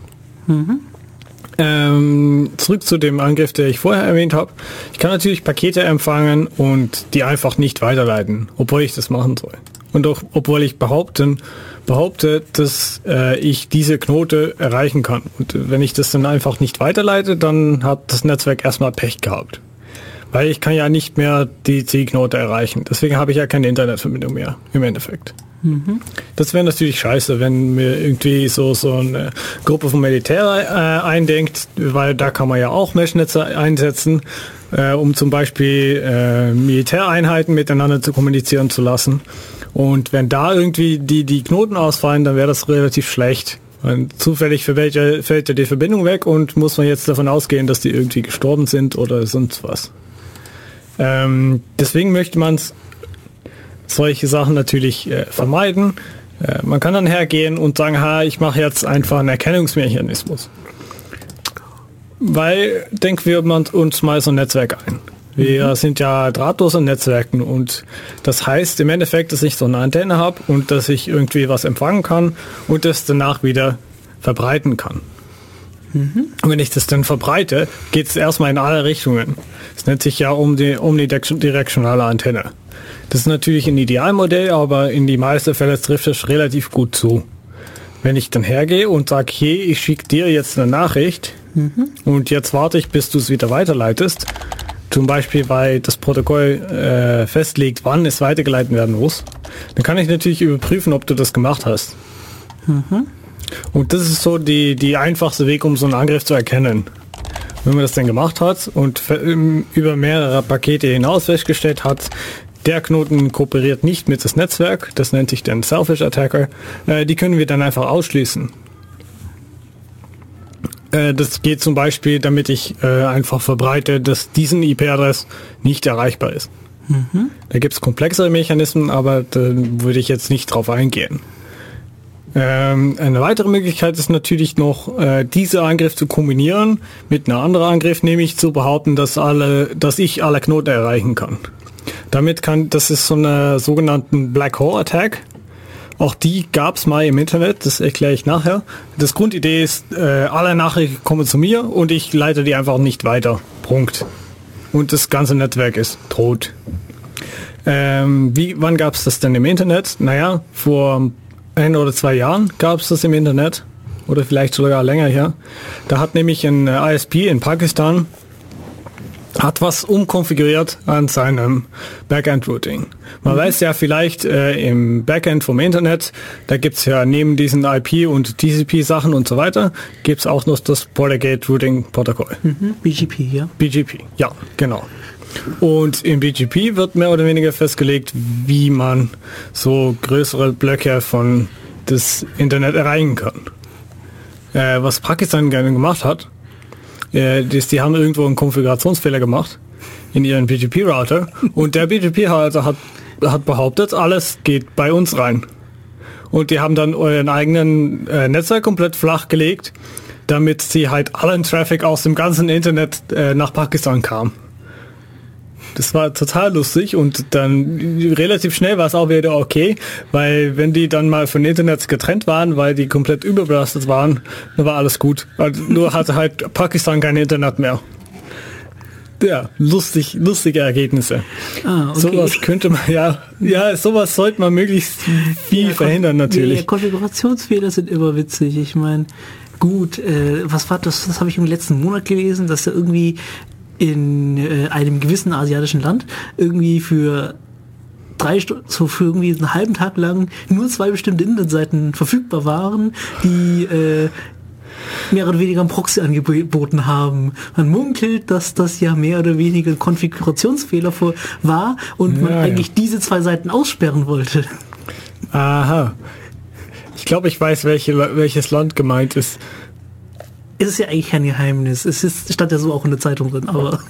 Zurück zu dem Angriff, der ich vorher erwähnt habe. Ich kann natürlich Pakete empfangen und die einfach nicht weiterleiten, obwohl ich das machen soll. Und auch obwohl ich behaupte, dass ich diese Knote erreichen kann. Und wenn ich das dann einfach nicht weiterleite, dann hat das Netzwerk erstmal Pech gehabt. Weil ich kann ja nicht mehr die Zielknote erreichen. Deswegen habe ich ja keine Internetverbindung mehr im Endeffekt. Das wäre natürlich scheiße, wenn mir irgendwie so eine Gruppe von Militär eindenkt, weil da kann man ja auch Meshnetze einsetzen, um zum Beispiel Militäreinheiten miteinander zu kommunizieren zu lassen. Und wenn da irgendwie die Knoten ausfallen, dann wäre das relativ schlecht. Und zufällig fällt ja die Verbindung weg und muss man jetzt davon ausgehen, dass die irgendwie gestorben sind oder sonst was. Deswegen möchte man solche Sachen natürlich vermeiden. Man kann dann hergehen und sagen, ich mache jetzt einfach einen Erkennungsmechanismus. Weil, denken wir uns mal so ein Netzwerk ein. Wir sind ja drahtlos in Netzwerken und das heißt im Endeffekt, dass ich so eine Antenne habe und dass ich irgendwie was empfangen kann und das danach wieder verbreiten kann. Und wenn ich das dann verbreite, geht es erstmal in alle Richtungen. Das nennt sich ja omnidirektionale Antenne. Das ist natürlich ein Idealmodell, aber in die meisten Fälle trifft es relativ gut zu. Wenn ich dann hergehe und sage, hey, ich schicke dir jetzt eine Nachricht und jetzt warte ich, bis du es wieder weiterleitest, zum Beispiel, weil das Protokoll festlegt, wann es weitergeleitet werden muss, dann kann ich natürlich überprüfen, ob du das gemacht hast. Und das ist so die einfachste Weg, um so einen Angriff zu erkennen. Wenn man das dann gemacht hat und über mehrere Pakete hinaus festgestellt hat, der Knoten kooperiert nicht mit das Netzwerk, das nennt sich dann Selfish Attacker, die können wir dann einfach ausschließen. Das geht zum Beispiel, damit ich einfach verbreite, dass diesen IP-Adress nicht erreichbar ist. Da gibt es komplexere Mechanismen, aber da würde ich jetzt nicht drauf eingehen. Eine weitere Möglichkeit ist natürlich noch, diese Angriff zu kombinieren mit einem anderen Angriff, nämlich zu behaupten, dass ich alle Knoten erreichen kann. Das ist so eine sogenannten Black Hole Attack. Auch die gab es mal im Internet, das erkläre ich nachher. Das Grundidee ist, alle Nachrichten kommen zu mir und ich leite die einfach nicht weiter. Punkt. Und das ganze Netzwerk ist tot. Wann gab es das denn im Internet? Naja, vor 1 oder 2 Jahren gab es das im Internet. Oder vielleicht sogar länger her. Da hat nämlich ein ISP in Pakistan hat was umkonfiguriert an seinem Backend-Routing. Man weiß ja vielleicht im Backend vom Internet, da gibt's ja neben diesen IP- und TCP-Sachen und so weiter, gibt's auch noch das Propagate-Routing-Protokoll. BGP, ja. BGP, ja, genau. Und im BGP wird mehr oder weniger festgelegt, wie man so größere Blöcke von das Internet erreichen kann. Was Pakistan gerne gemacht hat, die haben irgendwo einen Konfigurationsfehler gemacht in ihren BGP-Router und der BGP-Router hat behauptet, alles geht bei uns rein. Und die haben dann euren eigenen Netzwerk komplett flach gelegt, damit sie halt allen Traffic aus dem ganzen Internet nach Pakistan kam. Das war total lustig und dann relativ schnell war es auch wieder okay, weil wenn die dann mal von Internet getrennt waren, weil die komplett überbelastet waren, dann war alles gut. Nur hatte halt Pakistan kein Internet mehr. Ja, lustige Ergebnisse. Okay. Sowas könnte man, sowas sollte man möglichst viel verhindern natürlich. Konfigurationsfehler sind immer witzig. Ich meine, gut, was war das? Das habe ich im letzten Monat gelesen, dass er irgendwie in einem gewissen asiatischen Land irgendwie für 3 Stunden, so für irgendwie einen halben Tag lang nur 2 bestimmte Internetseiten verfügbar waren, die mehr oder weniger ein Proxy angeboten haben. Man munkelt, dass das ja mehr oder weniger ein Konfigurationsfehler war und man eigentlich diese 2 Seiten aussperren wollte. Aha. Ich glaube, ich weiß, welches Land gemeint ist. Es ist ja eigentlich kein Geheimnis. Stand ja so auch in der Zeitung drin, aber...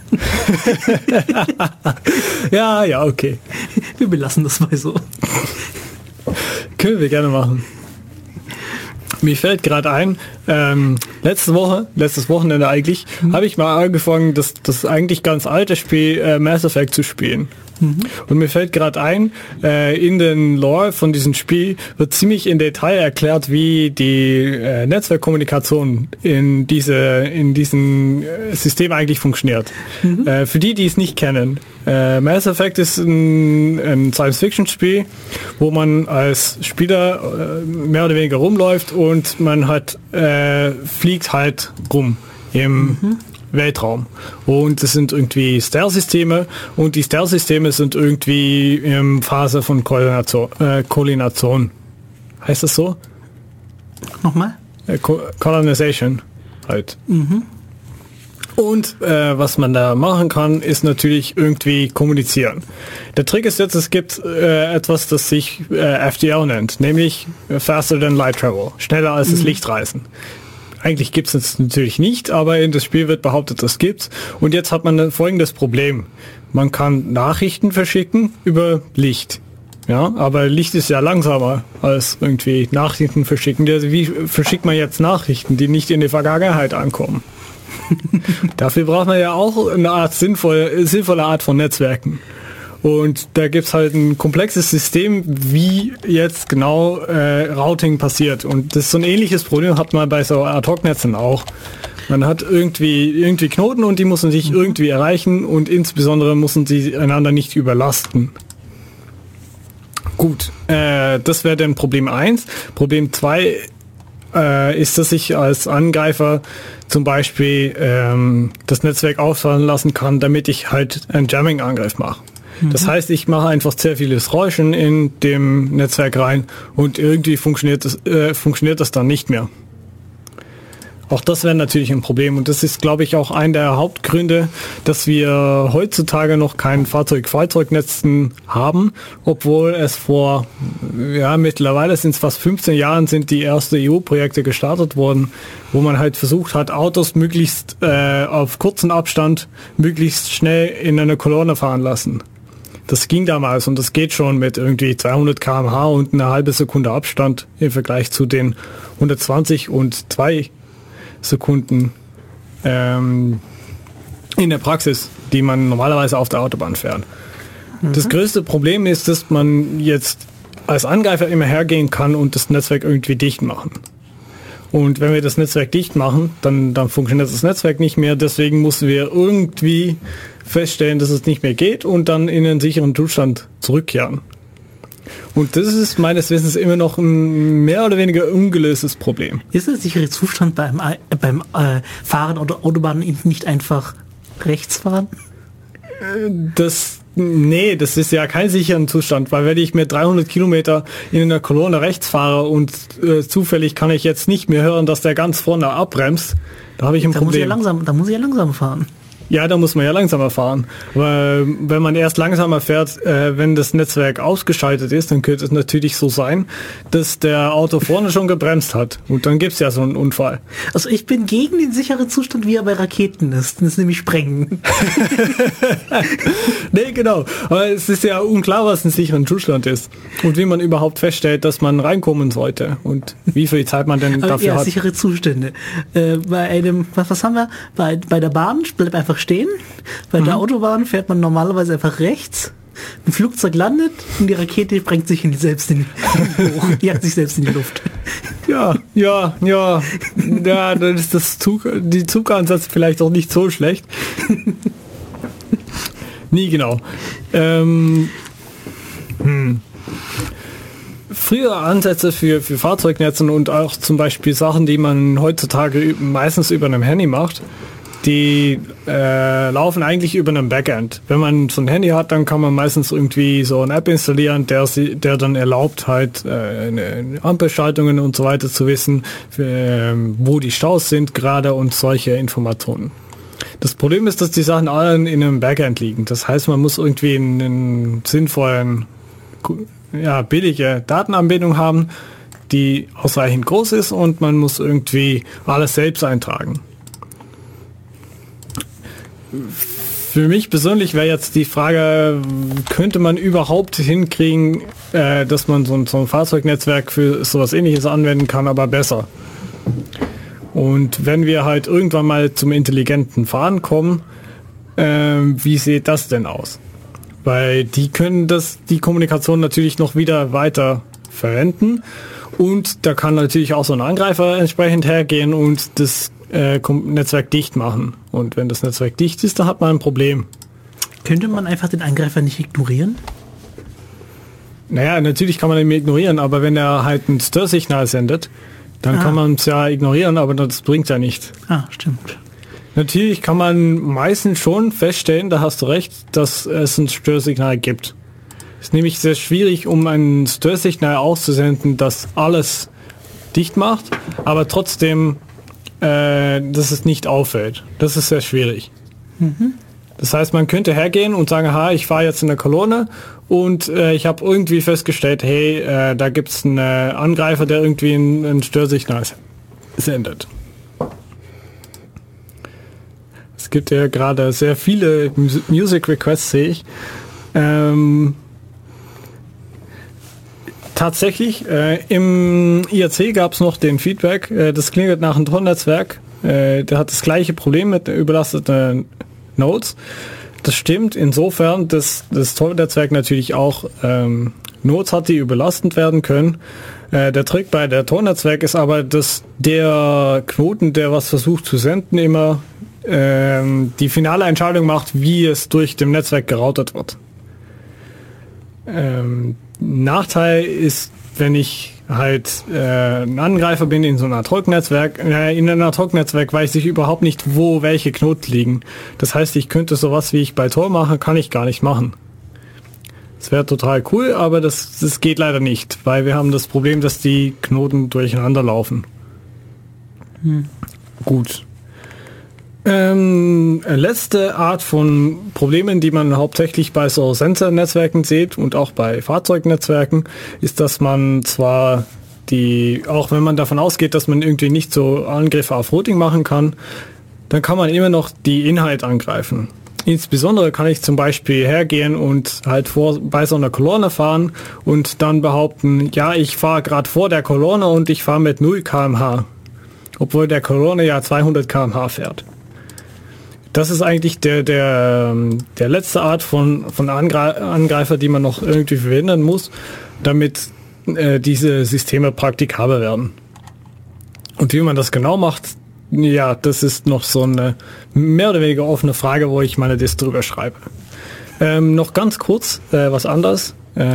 ja, okay. Wir belassen das mal so. Können wir gerne machen. Mir fällt gerade ein, letztes Wochenende eigentlich, habe ich mal angefangen, das eigentlich ganz alte Spiel Mass Effect zu spielen. Und mir fällt gerade ein, in den Lore von diesem Spiel wird ziemlich in Detail erklärt, wie die Netzwerkkommunikation in diesem System eigentlich funktioniert. Für die es nicht kennen, Mass Effect ist ein Science-Fiction-Spiel, wo man als Spieler mehr oder weniger rumläuft und man fliegt halt rum im Weltraum. Und es sind irgendwie Stealth-Systeme und die Stealth-Systeme sind irgendwie in Phase von Koordination. Heißt das so? Nochmal? Colonization halt. Und was man da machen kann, ist natürlich irgendwie kommunizieren. Der Trick ist jetzt, es gibt etwas, das sich FTL nennt, nämlich Faster than Light Travel, schneller als das Lichtreisen. Eigentlich gibt es das natürlich nicht, aber in das Spiel wird behauptet, das gibt's. Und jetzt hat man folgendes Problem. Man kann Nachrichten verschicken über Licht. Ja, aber Licht ist ja langsamer als irgendwie Nachrichten verschicken. Wie verschickt man jetzt Nachrichten, die nicht in die Vergangenheit ankommen? Dafür braucht man ja auch eine Art sinnvolle Art von Netzwerken. Und da gibt's halt ein komplexes System, wie jetzt genau Routing passiert. Und das ist so ein ähnliches Problem hat man bei so Ad-Hoc-Netzen auch. Man hat irgendwie Knoten und die müssen sich irgendwie erreichen und insbesondere müssen sie einander nicht überlasten. Gut, das wäre dann Problem 1. Problem 2 ist, dass ich als Angreifer zum Beispiel das Netzwerk ausfallen lassen kann, damit ich halt einen Jamming-Angriff mache. Das heißt, ich mache einfach sehr vieles Räuschen in dem Netzwerk rein und irgendwie funktioniert das dann nicht mehr. Auch das wäre natürlich ein Problem und das ist, glaube ich, auch einer der Hauptgründe, dass wir heutzutage noch kein Fahrzeugnetzen haben, obwohl es mittlerweile sind es fast 15 Jahren sind die ersten EU-Projekte gestartet worden, wo man halt versucht hat, Autos möglichst auf kurzen Abstand möglichst schnell in eine Kolonne fahren lassen. Das ging damals und das geht schon mit irgendwie 200 km/h und eine halbe Sekunde Abstand im Vergleich zu den 120 und 2 Sekunden in der Praxis, die man normalerweise auf der Autobahn fährt. Das größte Problem ist, dass man jetzt als Angreifer immer hergehen kann und das Netzwerk irgendwie dicht machen. Und wenn wir das Netzwerk dicht machen, dann funktioniert das Netzwerk nicht mehr. Deswegen müssen wir irgendwie feststellen, dass es nicht mehr geht und dann in einen sicheren Zustand zurückkehren. Und das ist meines Wissens immer noch ein mehr oder weniger ungelöstes Problem. Ist der sichere Zustand beim Fahren oder Autobahnen nicht einfach rechts fahren? Das ist ja kein sicherer Zustand, weil wenn ich mit 300 Kilometer in einer Kolonne rechts fahre und zufällig kann ich jetzt nicht mehr hören, dass der ganz vorne abbremst, da habe ich ein Problem. Da muss ich ja langsam fahren. Ja, da muss man ja langsamer fahren. Weil wenn man erst langsamer fährt, wenn das Netzwerk ausgeschaltet ist, dann könnte es natürlich so sein, dass der Auto vorne schon gebremst hat. Und dann gibt's ja so einen Unfall. Also ich bin gegen den sicheren Zustand, wie er bei Raketen ist. Das ist nämlich Sprengen. Nee, genau. Aber es ist ja unklar, was ein sicherer Zustand ist. Und wie man überhaupt feststellt, dass man reinkommen sollte. Und wie viel Zeit man denn dafür hat. Sichere Zustände. Bei einem, was haben wir? Bei der Bahn bleibt einfach einfach stehen. Bei der Autobahn fährt man normalerweise einfach rechts. Ein Flugzeug landet und die Rakete sprengt sich jagt sich selbst in die Luft. Ja, dann ist die Zugansatz vielleicht auch nicht so schlecht. Nie genau. Frühere Ansätze für Fahrzeugnetze und auch zum Beispiel Sachen, die man heutzutage meistens über einem Handy macht, die laufen eigentlich über einem Backend. Wenn man so ein Handy hat, dann kann man meistens irgendwie so eine App installieren, der dann erlaubt halt Ampelschaltungen und so weiter zu wissen, wo die Staus sind gerade und solche Informationen. Das Problem ist, dass die Sachen alle in einem Backend liegen. Das heißt, man muss irgendwie einen sinnvollen, billige Datenanbindung haben, die ausreichend groß ist und man muss irgendwie alles selbst eintragen. Für mich persönlich wäre jetzt die Frage, könnte man überhaupt hinkriegen, dass man so ein Fahrzeugnetzwerk für sowas Ähnliches anwenden kann, aber besser. Und wenn wir halt irgendwann mal zum intelligenten Fahren kommen, wie sieht das denn aus? Weil die können die Kommunikation natürlich noch wieder weiter verwenden und da kann natürlich auch so ein Angreifer entsprechend hergehen und das Netzwerk dicht machen. Und wenn das Netzwerk dicht ist, dann hat man ein Problem. Könnte man einfach den Angreifer nicht ignorieren? Naja, natürlich kann man ihn ignorieren, aber wenn er halt ein Störsignal sendet, dann kann man es ja ignorieren, aber das bringt ja nicht. Stimmt. Natürlich kann man meistens schon feststellen, da hast du recht, dass es ein Störsignal gibt. Es ist nämlich sehr schwierig, um ein Störsignal auszusenden, das alles dicht macht, aber trotzdem dass es nicht auffällt. Das ist sehr schwierig. Das heißt, man könnte hergehen und sagen, ich fahre jetzt in der Kolonne und ich habe irgendwie festgestellt, da gibt es einen Angreifer, der irgendwie ein Störsignal sendet. Es gibt ja gerade sehr viele Music Requests, sehe ich. Tatsächlich, im IRC gab es noch den Feedback, das klingt nach einem Tor-Netzwerk, der hat das gleiche Problem mit überlasteten Nodes. Das stimmt insofern, dass das Tor-Netzwerk natürlich auch Nodes hat, die überlastet werden können. Der Trick bei der Tor-Netzwerk ist aber, dass der Knoten, der was versucht zu senden, immer die finale Entscheidung macht, wie es durch dem Netzwerk geroutet wird. Nachteil ist, wenn ich halt ein Angreifer bin in so einer Ad-Hoc-Netzwerk, in einem Ad-Hoc-Netzwerk weiß ich überhaupt nicht, wo welche Knoten liegen. Das heißt, ich könnte sowas, wie ich bei Tor mache, kann ich gar nicht machen. Das wäre total cool, aber das geht leider nicht, weil wir haben das Problem, dass die Knoten durcheinander laufen. Gut. Letzte Art von Problemen, die man hauptsächlich bei so Sensornetzwerken sieht und auch bei Fahrzeugnetzwerken, ist, dass man zwar auch wenn man davon ausgeht, dass man irgendwie nicht so Angriffe auf Routing machen kann, dann kann man immer noch die Inhalt angreifen. Insbesondere kann ich zum Beispiel hergehen und halt bei so einer Kolonne fahren und dann behaupten, ich fahre gerade vor der Kolonne und ich fahre mit 0 km/h, obwohl der Kolonne ja 200 km/h fährt. Das ist eigentlich der letzte Art von Angreifer, die man noch irgendwie verhindern muss, damit diese Systeme praktikabel werden. Und wie man das genau macht, das ist noch so eine mehr oder weniger offene Frage, wo ich meine Liste drüber schreibe. Noch ganz kurz was anderes.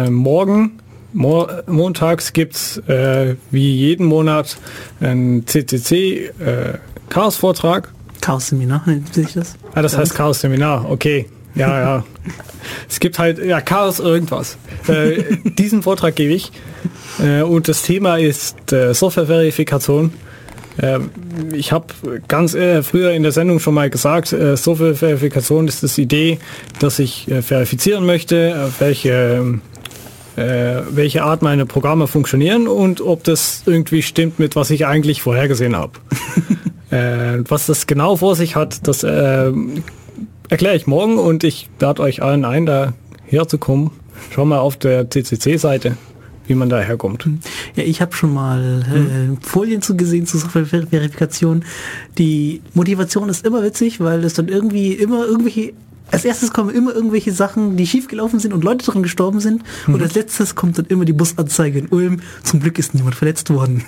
Montags gibt's wie jeden Monat einen CCC Chaos-Vortrag. Chaos-Seminar, nennt sich das? Das heißt Chaos-Seminar, okay. Ja. Es gibt halt, Chaos irgendwas. Diesen Vortrag gebe ich. Und das Thema ist Software-Verifikation. Ich habe ganz früher in der Sendung schon mal gesagt, Software-Verifikation ist das Idee, dass ich verifizieren möchte, welche Art meine Programme funktionieren und ob das irgendwie stimmt mit, was ich eigentlich vorhergesehen habe. Was das genau vor sich hat, das erkläre ich morgen und ich lade euch allen ein, da herzukommen. Schau mal auf der CCC-Seite. wie man da herkommt. Ja, ich habe schon mal Folien gesehen zur Software-Verifikation. Die Motivation ist immer witzig, weil es dann irgendwie immer irgendwelche, als erstes kommen immer irgendwelche Sachen, die schiefgelaufen sind und Leute daran gestorben sind. Und als letztes kommt dann immer die Busanzeige in Ulm. Zum Glück ist niemand verletzt worden.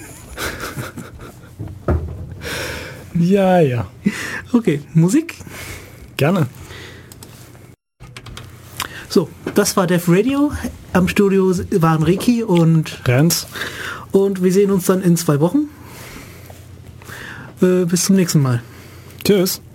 Ja. Okay, Musik? Gerne. So, das war Dev Radio. Am Studio waren Ricky und Renz. Und wir sehen uns dann in 2 Wochen. Bis zum nächsten Mal. Tschüss.